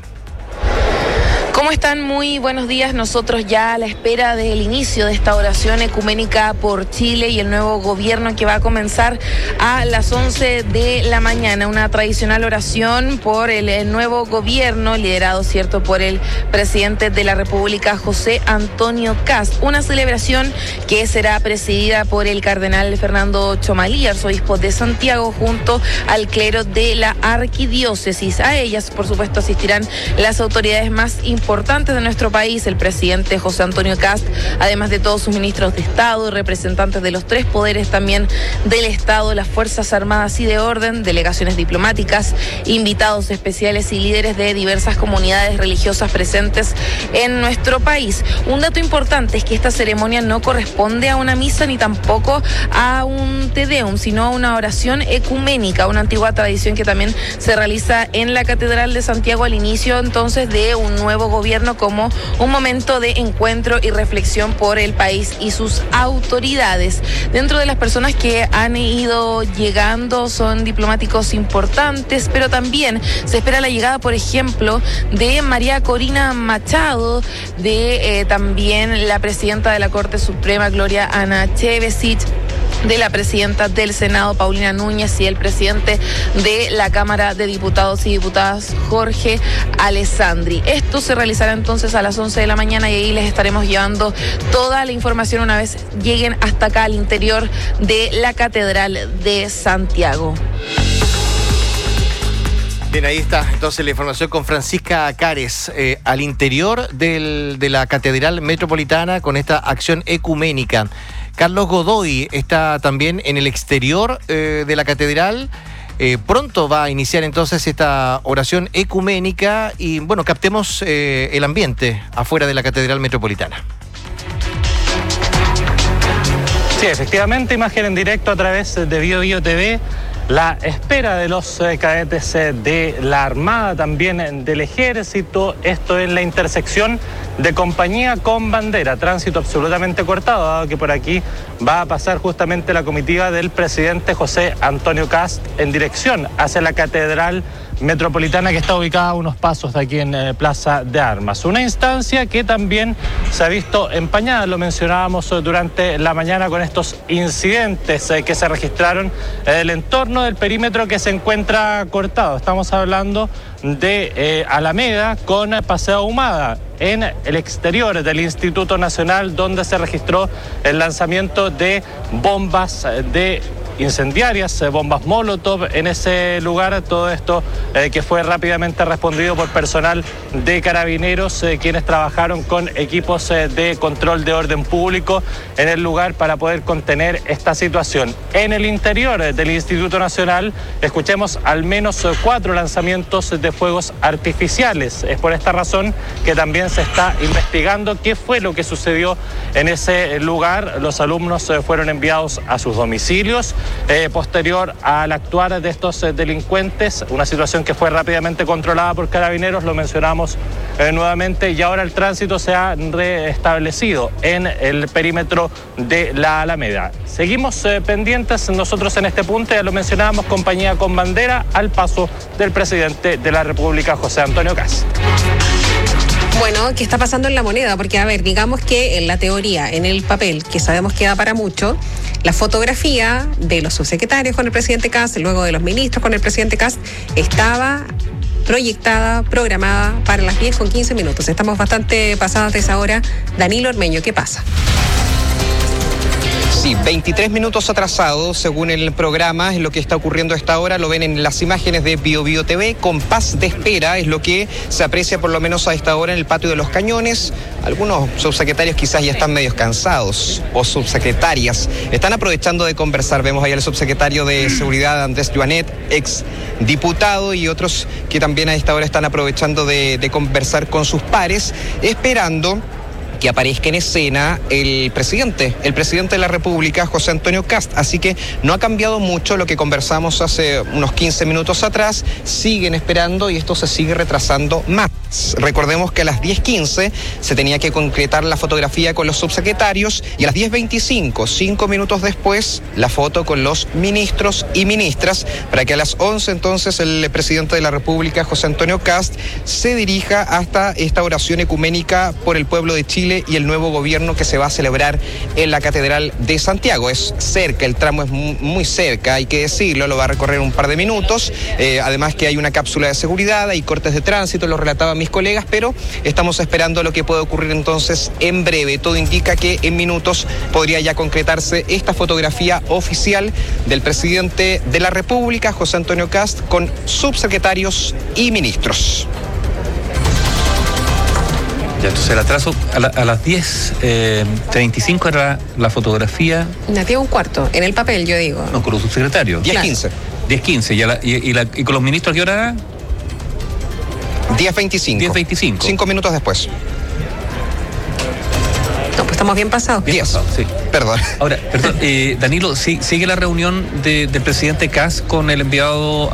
¿Cómo están? Muy buenos días. Nosotros ya a la espera del inicio de esta oración ecuménica por Chile y el nuevo gobierno que va a comenzar a las 11 de la mañana. Una tradicional oración por el nuevo gobierno liderado, ¿cierto?, por el presidente de la República, José Antonio Kast. Una celebración que será presidida por el cardenal Fernando Chomalí, arzobispo de Santiago, junto al clero de la arquidiócesis. A ellas, por supuesto, asistirán las autoridades más importantes de nuestro país, el presidente José Antonio Kast, además de todos sus ministros de Estado y representantes de los tres poderes también del Estado, las Fuerzas Armadas y de Orden, delegaciones diplomáticas, invitados especiales y líderes de diversas comunidades religiosas presentes en nuestro país. Un dato importante es que esta ceremonia no corresponde a una misa ni tampoco a un Te Deum, sino a una oración ecuménica, una antigua tradición que también se realiza en la Catedral de Santiago al inicio entonces de un nuevo gobierno, como un momento de encuentro y reflexión por el país y sus autoridades. Dentro de las personas que han ido llegando son diplomáticos importantes, pero también se espera la llegada, por ejemplo, de María Corina Machado, de también la presidenta de la Corte Suprema, Gloria Ana Chevesic, de la presidenta del Senado, Paulina Núñez, y el presidente de la Cámara de Diputados y Diputadas, Jorge Alessandri. Esto se realizará entonces a las 11 de la mañana y ahí les estaremos llevando toda la información una vez lleguen hasta acá al interior de la Catedral de Santiago. Bien, ahí está entonces la información con Francisca Cares, al interior de la Catedral Metropolitana con esta acción ecuménica. Carlos Godoy está también en el exterior de la catedral. Pronto va a iniciar entonces esta oración ecuménica y bueno, captemos el ambiente afuera de la Catedral Metropolitana. Sí, efectivamente, imagen en directo a través de Bio TV. La espera de los cadetes de la Armada, también del Ejército, esto en la intersección de Compañía con Bandera, tránsito absolutamente cortado, dado que por aquí va a pasar justamente la comitiva del presidente José Antonio Kast en dirección hacia la Catedral Metropolitana, que está ubicada a unos pasos de aquí en Plaza de Armas. Una instancia que también se ha visto empañada, lo mencionábamos durante la mañana con estos incidentes que se registraron en el entorno del perímetro que se encuentra cortado. Estamos hablando de Alameda con Paseo Ahumada, en el exterior del Instituto Nacional, donde se registró el lanzamiento de bombas de incendiarias, bombas Molotov en ese lugar. Todo esto que fue rápidamente respondido por personal de Carabineros, quienes trabajaron con equipos de control de orden público en el lugar para poder contener esta situación. En el interior del Instituto Nacional escuchemos al menos 4 lanzamientos de fuegos artificiales. Es por esta razón que también se está investigando qué fue lo que sucedió en ese lugar. Los alumnos fueron enviados a sus domicilios. Posterior al actuar de estos delincuentes, una situación que fue rápidamente controlada por Carabineros, lo mencionamos nuevamente, y ahora el tránsito se ha restablecido en el perímetro de la Alameda. Seguimos pendientes nosotros en este punto, ya lo mencionábamos, Compañía con Bandera, al paso del presidente de la República, José Antonio Kast. Bueno, ¿qué está pasando en La Moneda? Porque, a ver, digamos que en la teoría, en el papel, que sabemos que da para mucho, la fotografía de los subsecretarios con el presidente Kast, luego de los ministros con el presidente Kast, estaba proyectada, programada para las 10:15. Estamos bastante pasadas de esa hora. Danilo Ormeño, ¿qué pasa? Sí, 23 minutos atrasados según el programa, es lo que está ocurriendo a esta hora, lo ven en las imágenes de BioBio TV, compás de espera es lo que se aprecia por lo menos a esta hora en el patio de los Cañones. Algunos subsecretarios quizás ya están medios cansados, o subsecretarias, están aprovechando de conversar. Vemos ahí al subsecretario de Seguridad, Andrés Joanet, ex diputado, y otros que también a esta hora están aprovechando de conversar con sus pares, esperando que aparezca en escena el presidente de la República, José Antonio Kast. Así que no ha cambiado mucho lo que conversamos hace unos 15 minutos atrás. Siguen esperando y esto se sigue retrasando más. Recordemos que a las 10:15 se tenía que concretar la fotografía con los subsecretarios y a las 10:25, 5 minutos después, la foto con los ministros y ministras, para que a las 11 entonces el presidente de la República, José Antonio Kast, se dirija hasta esta oración ecuménica por el pueblo de Chile y el nuevo gobierno que se va a celebrar en la Catedral de Santiago. Es cerca, el tramo es muy cerca, hay que decirlo, lo va a recorrer un par de minutos, además que hay una cápsula de seguridad, hay cortes de tránsito, lo relataban mis colegas, pero estamos esperando lo que puede ocurrir entonces en breve. Todo indica que en minutos podría ya concretarse esta fotografía oficial del presidente de la República, José Antonio Kast, con subsecretarios y ministros. Entonces el atraso a las 10:35 era la fotografía. Nativa un cuarto, en el papel, yo digo. No, con los subsecretarios. 10:15. 10:15. ¿Y con los ministros qué hora era? 10:25. 10:25. 5 minutos después. No, pues estamos bien pasados. 10. Sí. Perdón. Ahora, Danilo, ¿sigue la reunión del presidente Kast con el enviado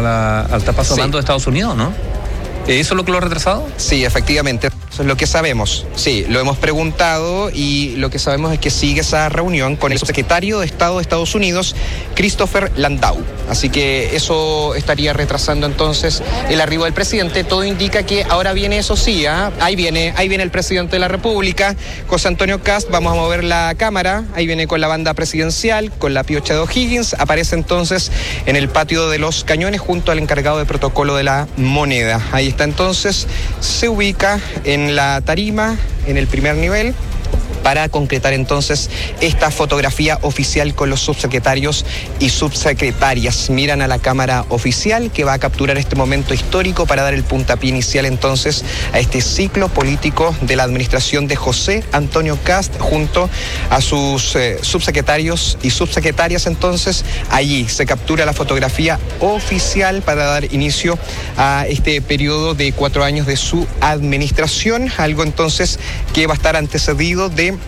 al tapazo mando de Estados Unidos, no? ¿Eso es lo que lo ha retrasado? Sí, efectivamente. Eso es lo que sabemos. Sí, lo hemos preguntado y lo que sabemos es que sigue esa reunión con el subsecretario de Estado de Estados Unidos, Christopher Landau. Así que eso estaría retrasando entonces el arribo del presidente. Todo indica que ahora viene, eso sí, ahí viene el presidente de la República, José Antonio Kast. Vamos a mover la cámara. Ahí viene con la banda presidencial, con la piocha de O'Higgins. Aparece entonces en el patio de los Cañones junto al encargado de protocolo de la moneda. Ahí está entonces, se ubica en la tarima, en el primer nivel, para concretar entonces esta fotografía oficial con los subsecretarios y subsecretarias. Miran a la cámara oficial que va a capturar este momento histórico para dar el puntapié inicial entonces a este ciclo político de la administración de José Antonio Kast junto a sus subsecretarios y subsecretarias. Entonces allí se captura la fotografía oficial para dar inicio a este periodo de 4 años de su administración, algo entonces que va a estar antecedido de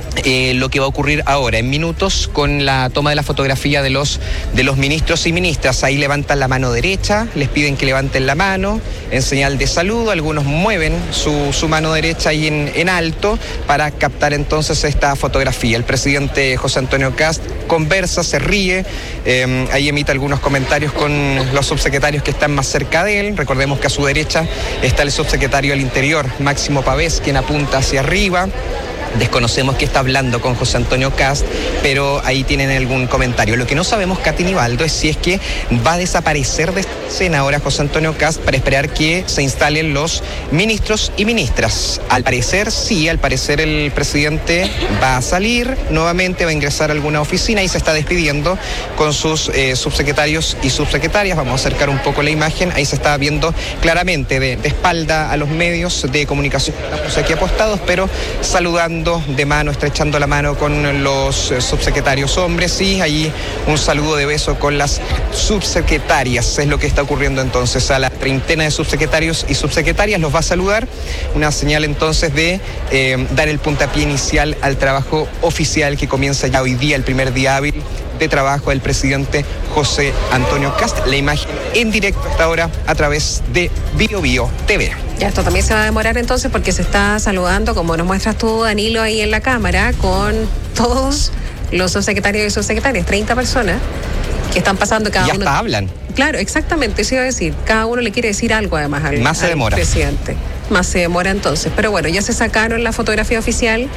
lo que va a ocurrir ahora en minutos con la toma de la fotografía de los ministros y ministras. Ahí levantan la mano derecha, les piden que levanten la mano en señal de saludo. Algunos mueven su mano derecha ahí en alto para captar entonces esta fotografía. El presidente José Antonio Kast conversa, se ríe, ahí emite algunos comentarios con los subsecretarios que están más cerca de él. Recordemos que a su derecha está el subsecretario del Interior, Máximo Pavés, quien apunta hacia arriba. Desconocemos que está hablando con José Antonio Kast, pero ahí tienen algún comentario. Lo que no sabemos, Katy Nivaldo, es si es que va a desaparecer de esta escena ahora José Antonio Kast para esperar que se instalen los ministros y ministras. Al parecer, sí, al parecer el presidente va a salir nuevamente, va a ingresar a alguna oficina y se está despidiendo con sus subsecretarios y subsecretarias. Vamos a acercar un poco la imagen. Ahí se está viendo claramente de espalda a los medios de comunicación. Estamos aquí apostados, pero saludando de mano, estrechando la mano con los subsecretarios hombres y ahí un saludo de beso con las subsecretarias. Es lo que está ocurriendo entonces. A la treintena de subsecretarios y subsecretarias los va a saludar. Una señal entonces de dar el puntapié inicial al trabajo oficial que comienza ya hoy día, el primer día hábil de trabajo del presidente José Antonio Kast. La imagen en directo hasta ahora a través de BioBio TV. Ya, esto también se va a demorar entonces porque se está saludando, como nos muestras tú, Danilo, ahí en la cámara, con todos los subsecretarios y subsecretarias, 30 personas que están pasando cada uno. Y hasta hablan. Claro, exactamente, eso iba a decir. Cada uno le quiere decir algo además al presidente. Más se demora entonces. Pero bueno, ya se sacaron la fotografía oficial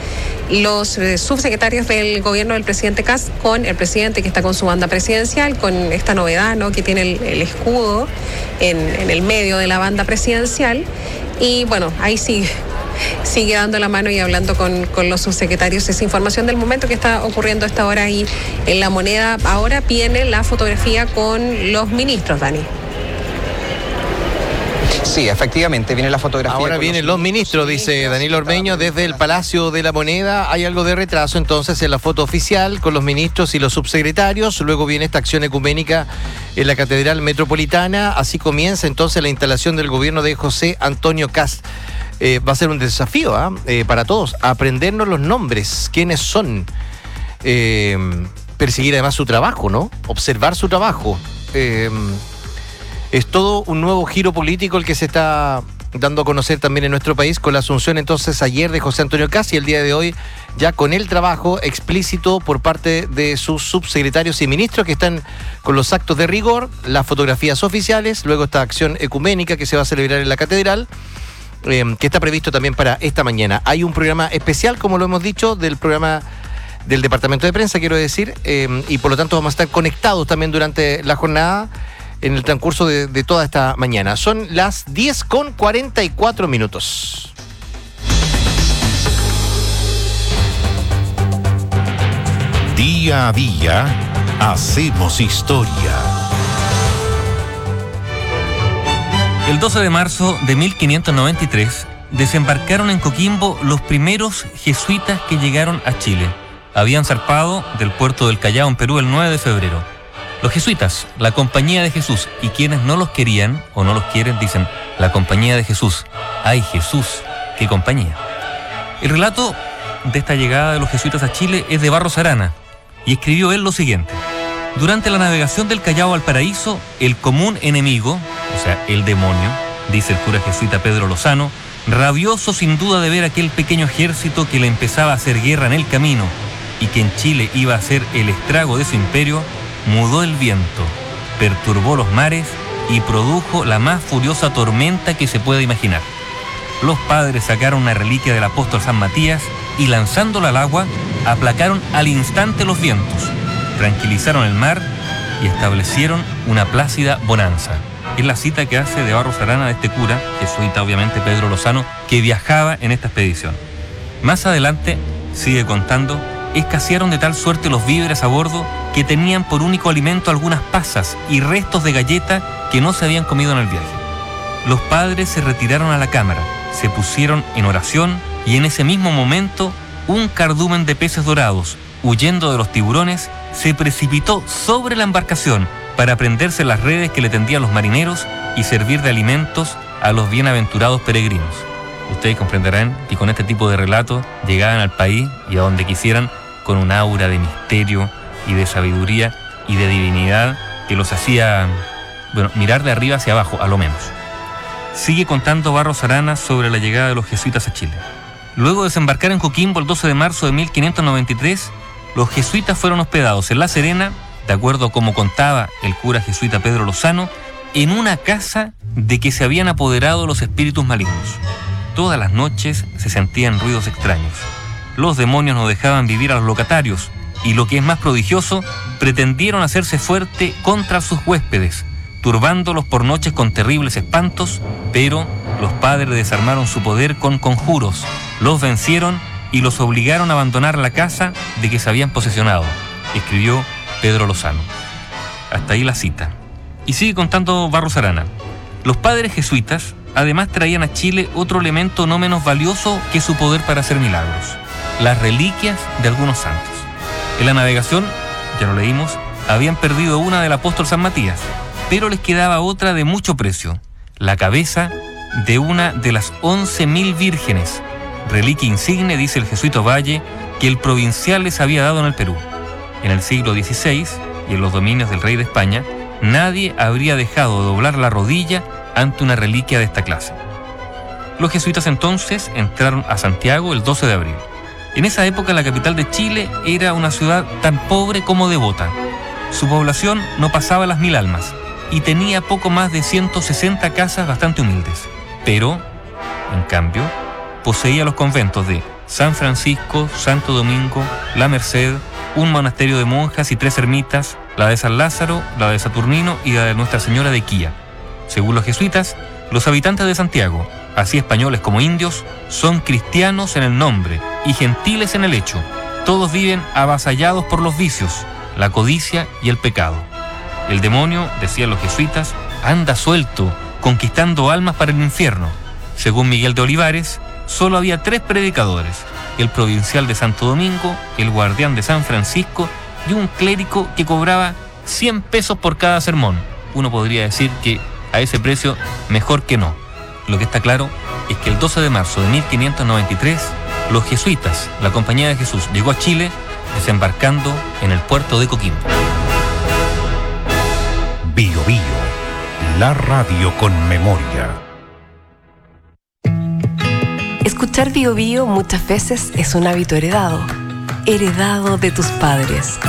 los subsecretarios del gobierno del presidente Kast con el presidente que está con su banda presidencial, con esta novedad, ¿no?, que tiene el escudo en el medio de la banda presidencial. Y bueno, ahí sí, sigue dando la mano y hablando con los subsecretarios. Esa información del momento que está ocurriendo a esta hora ahí en La Moneda. Ahora viene la fotografía con los ministros, Dani. Sí, efectivamente, viene la fotografía. Ahora vienen los ministros, dice Danilo Ormeño, desde el Palacio de la Moneda. Hay algo de retraso entonces en la foto oficial con los ministros y los subsecretarios. Luego viene esta acción ecuménica en la Catedral Metropolitana. Así comienza entonces la instalación del gobierno de José Antonio Kast. Va a ser un desafío para todos, aprendernos los nombres, quiénes son. Perseguir además su trabajo, ¿no? Observar su trabajo. Es todo un nuevo giro político el que se está dando a conocer también en nuestro país con la asunción entonces ayer de José Antonio Kast y el día de hoy ya con el trabajo explícito por parte de sus subsecretarios y ministros que están con los actos de rigor, las fotografías oficiales, luego esta acción ecuménica que se va a celebrar en la catedral, que está previsto también para esta mañana. Hay un programa especial, como lo hemos dicho, del programa del Departamento de Prensa, quiero decir, y por lo tanto vamos a estar conectados también durante la jornada en el transcurso de toda esta mañana. Son las 10:44. Día a día, hacemos historia. El 12 de marzo de 1593 desembarcaron en Coquimbo los primeros jesuitas que llegaron a Chile. Habían zarpado del puerto del Callao en Perú el 9 de febrero. Los jesuitas, la Compañía de Jesús, y quienes no los querían o no los quieren dicen la Compañía de Jesús. ¡Ay, Jesús! ¡Qué compañía! El relato de esta llegada de los jesuitas a Chile es de Barros Arana y escribió él lo siguiente: durante la navegación del Callao al Paraíso, el común enemigo, o sea, el demonio, dice el cura jesuita Pedro Lozano, rabioso sin duda de ver aquel pequeño ejército que le empezaba a hacer guerra en el camino y que en Chile iba a hacer el estrago de su imperio, mudó el viento, perturbó los mares y produjo la más furiosa tormenta que se pueda imaginar. Los padres sacaron una reliquia del apóstol San Matías y lanzándola al agua, aplacaron al instante los vientos, tranquilizaron el mar y establecieron una plácida bonanza. Es la cita que hace de Barros Arana de este cura, jesuita obviamente Pedro Lozano, que viajaba en esta expedición. Más adelante, sigue contando, escasearon de tal suerte los víveres a bordo que tenían por único alimento algunas pasas y restos de galleta que no se habían comido en el viaje. Los padres se retiraron a la cámara, se pusieron en oración y en ese mismo momento un cardumen de peces dorados, huyendo de los tiburones, se precipitó sobre la embarcación para prenderse las redes que le tendían los marineros y servir de alimentos a los bienaventurados peregrinos. Ustedes comprenderán que con este tipo de relatos llegaban al país y a donde quisieran con un aura de misterio y de sabiduría y de divinidad que los hacía, mirar de arriba hacia abajo, a lo menos. Sigue contando Barros Arana sobre la llegada de los jesuitas a Chile. Luego de desembarcar en Coquimbo el 12 de marzo de 1593, los jesuitas fueron hospedados en La Serena, de acuerdo a como contaba el cura jesuita Pedro Lozano, en una casa de que se habían apoderado los espíritus malignos. Todas las noches se sentían ruidos extraños. Los demonios no dejaban vivir a los locatarios y, lo que es más prodigioso, pretendieron hacerse fuerte contra sus huéspedes, turbándolos por noches con terribles espantos, pero los padres desarmaron su poder con conjuros, los vencieron y los obligaron a abandonar la casa de que se habían posesionado, escribió Pedro Lozano. Hasta ahí la cita. Y sigue contando Barros Arana. Los padres jesuitas además traían a Chile otro elemento no menos valioso que su poder para hacer milagros: las reliquias de algunos santos. En la navegación, ya lo leímos, habían perdido una del apóstol San Matías, pero les quedaba otra de mucho precio: la cabeza de una de las 11.000 vírgenes, reliquia insigne, dice el jesuita Valle, que el provincial les había dado en el Perú. En el siglo XVI y en los dominios del rey de España, nadie habría dejado de doblar la rodilla ante una reliquia de esta clase. Los jesuitas entonces entraron a Santiago el 12 de abril. En esa época la capital de Chile era una ciudad tan pobre como devota. Su población no pasaba las 1000 almas y tenía poco más de 160 casas bastante humildes. Pero, en cambio, poseía los conventos de San Francisco, Santo Domingo, La Merced, un monasterio de monjas y 3 ermitas, la de San Lázaro, la de Saturnino y la de Nuestra Señora de Quía. Según los jesuitas, Los habitantes de Santiago, así españoles como indios, son cristianos en el nombre y gentiles en el hecho. Todos viven avasallados por los vicios, la codicia y el pecado. El demonio, decían los jesuitas, anda suelto, conquistando almas para el infierno. Según Miguel de Olivares, solo había 3 predicadores: el provincial de Santo Domingo, el guardián de San Francisco y un clérigo que cobraba 100 pesos por cada sermón. Uno podría decir que a ese precio mejor que no. Lo que está claro es que el 12 de marzo de 1593, los jesuitas, la Compañía de Jesús, llegó a Chile desembarcando en el puerto de Coquimbo. Bio Bio, la radio con memoria. Escuchar Bio Bio muchas veces es un hábito heredado de tus padres.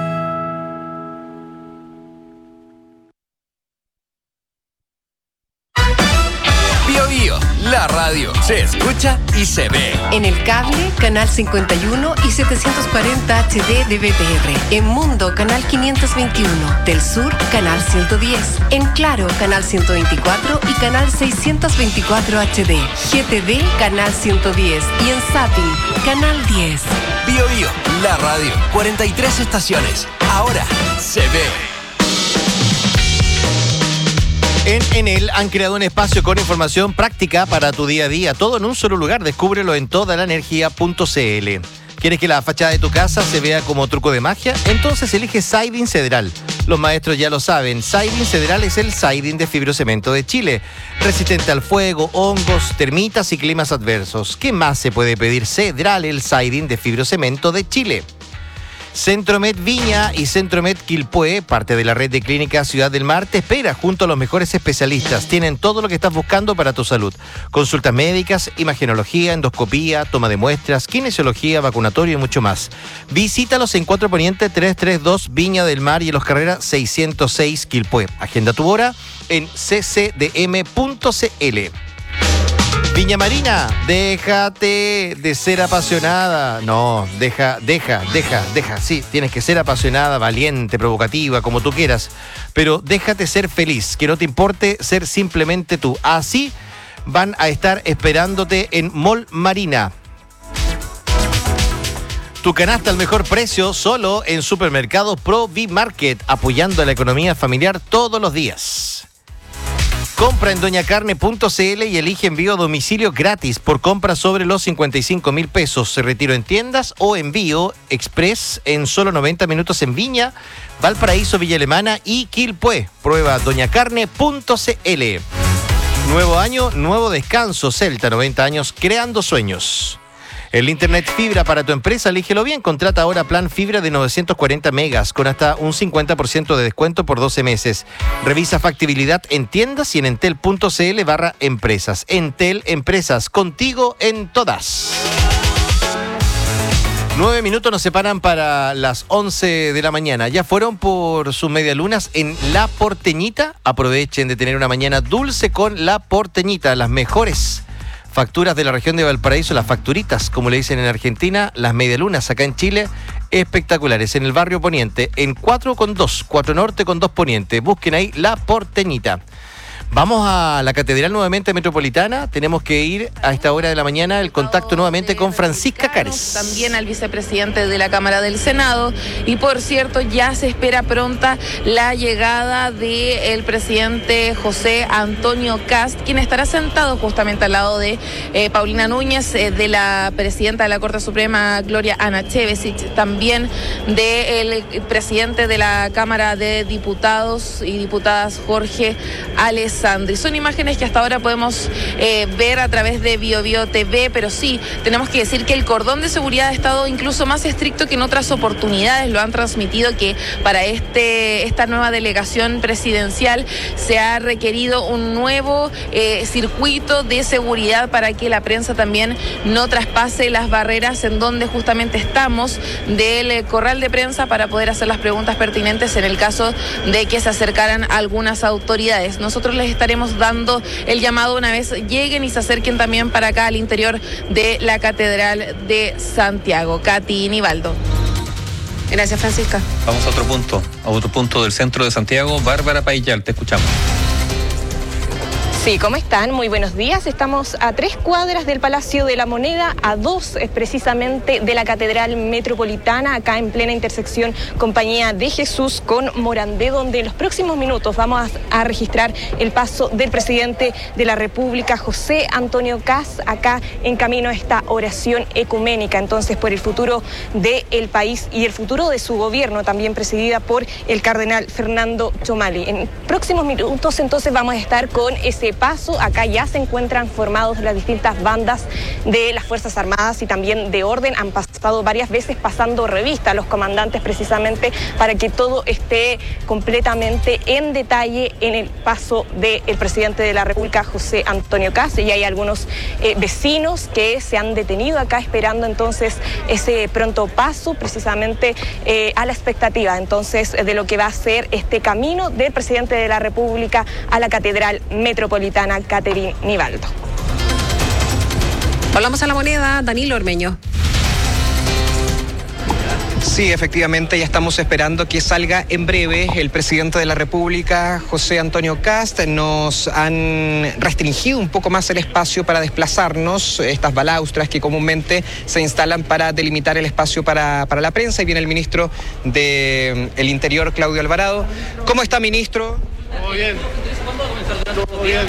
Bio Bio, la radio se escucha y se ve. En el cable, canal 51 y 740 HD de BTR. En Mundo, canal 521. Del Sur, canal 110. En Claro, canal 124 y canal 624 HD. GTV, canal 110. Y en Zapping, canal 10. Bio Bio, la radio, 43 estaciones. Ahora se ve. En Enel han creado un espacio con información práctica para tu día a día, todo en un solo lugar. Descúbrelo en todalaenergia.cl. ¿Quieres que la fachada de tu casa se vea como truco de magia? Entonces elige Siding Cedral. Los maestros ya lo saben, Siding Cedral es el siding de fibrocemento de Chile. Resistente al fuego, hongos, termitas y climas adversos. ¿Qué más se puede pedir? Cedral, el siding de fibrocemento de Chile. Centromed Viña y Centromed Quilpué, parte de la red de clínicas Ciudad del Mar, te espera junto a los mejores especialistas. Tienen todo lo que estás buscando para tu salud. Consultas médicas, imagenología, endoscopía, toma de muestras, kinesiología, vacunatorio y mucho más. Visítalos en 4 Poniente 332 Viña del Mar y en Los Carreras 606 Quilpué. Agenda tu hora en ccdm.cl. Viña Marina, déjate de ser apasionada. No, deja. Sí, tienes que ser apasionada, valiente, provocativa, como tú quieras. Pero déjate ser feliz, que no te importe ser simplemente tú. Así van a estar esperándote en Mall Marina. Tu canasta al mejor precio solo en Supermercados Provimarket, apoyando a la economía familiar todos los días. Compra en doñacarne.cl y elige envío a domicilio gratis por compra sobre los 55.000 pesos. Se retiro en tiendas o envío express en solo 90 minutos en Viña, Valparaíso, Villa Alemana y Quilpué. Prueba doñacarne.cl. Nuevo año, nuevo descanso. Celta, 90 años creando sueños. El internet fibra para tu empresa, elígelo bien. Contrata ahora plan fibra de 940 megas con hasta un 50% de descuento por 12 meses. Revisa factibilidad en tiendas y en entel.cl/empresas. Entel Empresas, contigo en todas. 9 minutos nos separan para las 11 de la mañana. ¿Ya fueron por sus medialunas en La Porteñita? Aprovechen de tener una mañana dulce con La Porteñita, las mejores facturas de la región de Valparaíso, las facturitas, como le dicen en Argentina, las medialunas acá en Chile, espectaculares. En el barrio Poniente, en 4 con 2, 4 Norte con 2 Poniente. Busquen ahí La Porteñita. Vamos a la Catedral nuevamente metropolitana. Tenemos que ir a esta hora de la mañana el contacto nuevamente con Francisca Cares. También al vicepresidente de la Cámara del Senado. Y por cierto, ya se espera pronta la llegada del presidente José Antonio Kast, quien estará sentado justamente al lado de Paulina Núñez, de la presidenta de la Corte Suprema, Gloria Anachevesic, también del presidente de la Cámara de Diputados y Diputadas, Jorge Alessandri. Son imágenes que hasta ahora podemos ver a través de Bio Bio TV, pero sí, tenemos que decir que el cordón de seguridad ha estado incluso más estricto que en otras oportunidades. Lo han transmitido que para esta nueva delegación presidencial se ha requerido un nuevo circuito de seguridad para que la prensa también no traspase las barreras en donde justamente estamos del corral de prensa para poder hacer las preguntas pertinentes en el caso de que se acercaran algunas autoridades. Nosotros les estaremos dando el llamado una vez lleguen y se acerquen también para acá al interior de la Catedral de Santiago. Katy y Nivaldo. Gracias, Francisca. Vamos a otro punto del centro de Santiago. Bárbara Paillal, te escuchamos. Sí, ¿cómo están? Muy buenos días. Estamos a 3 cuadras del Palacio de la Moneda, a 2 precisamente de la Catedral Metropolitana, acá en plena intersección Compañía de Jesús con Morandé, donde en los próximos minutos vamos a registrar el paso del presidente de la República, José Antonio Kast, acá en camino a esta oración ecuménica, entonces por el futuro del país y el futuro de su gobierno, también presidida por el cardenal Fernando Chomali. En próximos minutos entonces vamos a estar con ese paso. Acá ya se encuentran formados las distintas bandas de las Fuerzas Armadas y también de orden. Han pasado varias veces pasando revista a los comandantes precisamente para que todo esté completamente en detalle en el paso del presidente de la República, José Antonio Kast. Y hay algunos vecinos que se han detenido acá esperando entonces ese pronto paso precisamente a la expectativa entonces de lo que va a ser este camino del presidente de la República a la Catedral Metropolitana Catherine Nivaldo. Volvamos a la Moneda, Danilo Ormeño. Sí, efectivamente, ya estamos esperando que salga en breve el presidente de la República, José Antonio Kast. Nos han restringido un poco más el espacio para desplazarnos, estas balaustras que comúnmente se instalan para delimitar el espacio para la prensa. Y viene el ministro del Interior, Claudio Alvarado. ¿Cómo está, ministro? Todo bien. Todo bien.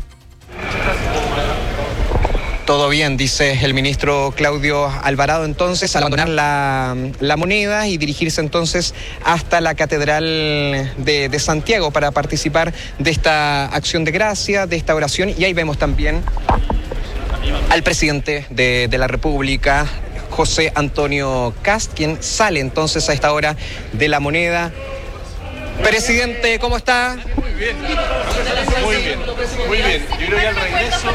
Todo bien, dice el ministro Claudio Alvarado, entonces, al abandonar la Moneda y dirigirse entonces hasta la Catedral de Santiago para participar de esta acción de gracia, de esta oración. Y ahí vemos también al presidente de la República, José Antonio Kast, quien sale entonces a esta hora de la Moneda. Presidente, ¿cómo está? Muy bien. Muy bien. Muy bien. Yo creo que al regreso...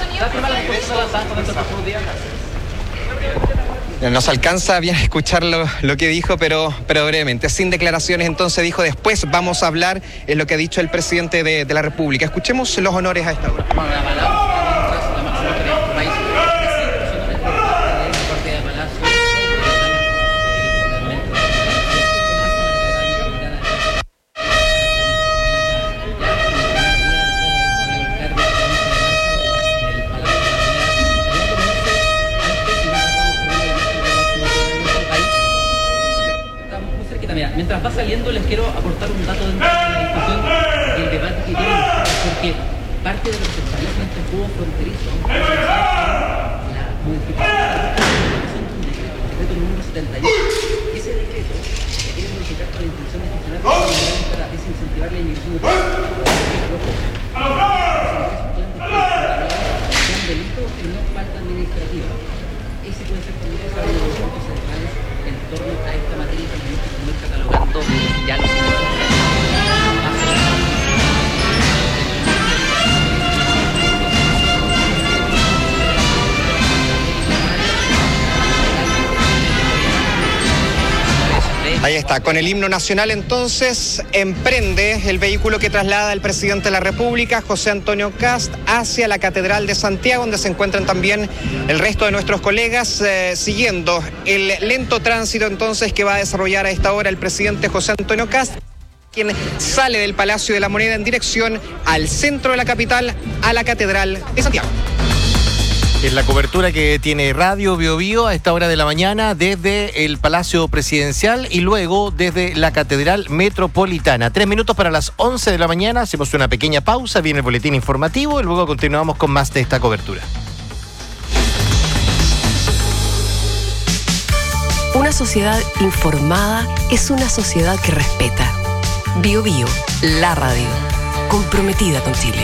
No se alcanza bien a escuchar lo que dijo, pero brevemente, sin declaraciones. Entonces dijo, después vamos a hablar, es lo que ha dicho el presidente de la República. Escuchemos los honores a esta hora. Mientras va saliendo, les quiero aportar un dato dentro de la discusión y el debate que tienen, porque parte de lo que se establece en este juego fronterizo, la modificación de un decreto número 78. Ese decreto se quiere modificar con la intención de gestionar para desincentivar la inmigración de un delito que no falta administrativa. Ese puede ser también uno de los puntos centrales en torno a esta materia que tenemos que ir catalogando ya los Ahí está, con el himno nacional entonces emprende el vehículo que traslada al presidente de la República, José Antonio Kast, hacia la Catedral de Santiago, donde se encuentran también el resto de nuestros colegas siguiendo el lento tránsito entonces que va a desarrollar a esta hora el presidente José Antonio Kast, quien sale del Palacio de la Moneda en dirección al centro de la capital, a la Catedral de Santiago. Es la cobertura que tiene Radio Biobío a esta hora de la mañana desde el Palacio Presidencial y luego desde la Catedral Metropolitana. 3 minutos para las 11 de la mañana, hacemos una pequeña pausa, viene el boletín informativo y luego continuamos con más de esta cobertura. Una sociedad informada es una sociedad que respeta. Biobío, la radio, comprometida con Chile.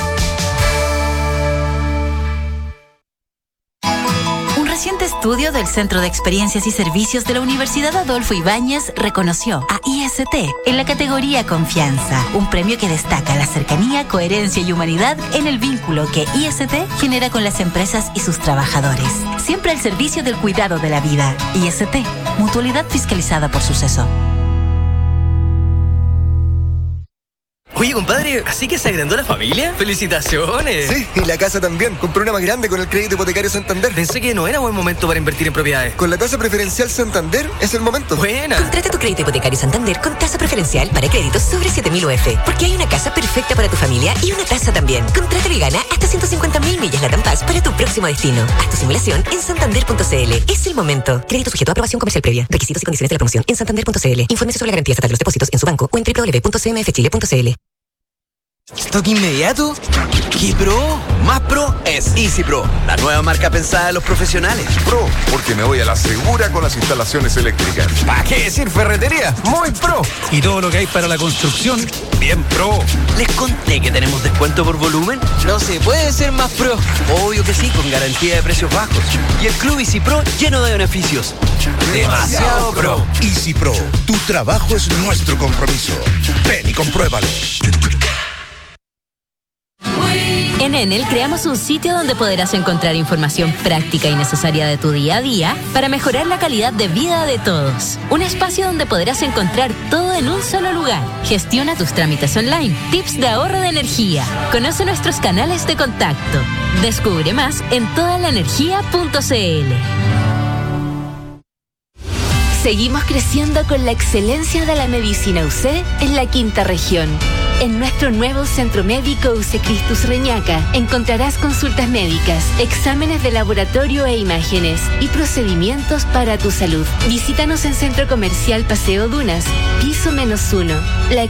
Reciente estudio del Centro de Experiencias y Servicios de la Universidad Adolfo Ibáñez reconoció a IST en la categoría Confianza, un premio que destaca la cercanía, coherencia y humanidad en el vínculo que IST genera con las empresas y sus trabajadores. Siempre al servicio del cuidado de la vida. IST, mutualidad fiscalizada por Suceso. Oye, compadre, ¿así que se agrandó la familia? ¡Felicitaciones! Sí, y la casa también. Compré una más grande con el crédito hipotecario Santander. Pensé que no era buen momento para invertir en propiedades. Con la tasa preferencial Santander es el momento. ¡Buena! Contrata tu crédito hipotecario Santander con tasa preferencial para créditos sobre 7.000 UF. Porque hay una casa perfecta para tu familia y una tasa también. Contrátalo y gana hasta 150.000 millas LATAM Pass para tu próximo destino. Haz tu simulación en santander.cl. Es el momento. Crédito sujeto a aprobación comercial previa. Requisitos y condiciones de la promoción en santander.cl. Infórmese sobre la garantía estatal de los depósitos en su banco o en www.cmfchile.cl. ¿Stock inmediato? ¿Qué pro? Más pro es Easy Pro, la nueva marca pensada en los profesionales. Pro, porque me voy a la segura con las instalaciones eléctricas. ¿Para qué decir ferretería? Muy pro. Y todo lo que hay para la construcción, bien pro. ¿Les conté que tenemos descuento por volumen? No se puede ser más pro. Obvio que sí, con garantía de precios bajos. Y el Club Easy Pro lleno de beneficios. Demasiado pro. Easy Pro, tu trabajo es nuestro compromiso. Ven y compruébalo. En Enel creamos un sitio donde podrás encontrar información práctica y necesaria de tu día a día para mejorar la calidad de vida de todos. Un espacio donde podrás encontrar todo en un solo lugar. Gestiona tus trámites online, tips de ahorro de energía. Conoce nuestros canales de contacto. Descubre más en todalaenergia.cl. Seguimos creciendo con la excelencia de la medicina UC en la quinta región. En nuestro nuevo Centro Médico UC Cristus Reñaca encontrarás consultas médicas, exámenes de laboratorio e imágenes y procedimientos para tu salud. Visítanos en Centro Comercial Paseo Dunas, piso -1. La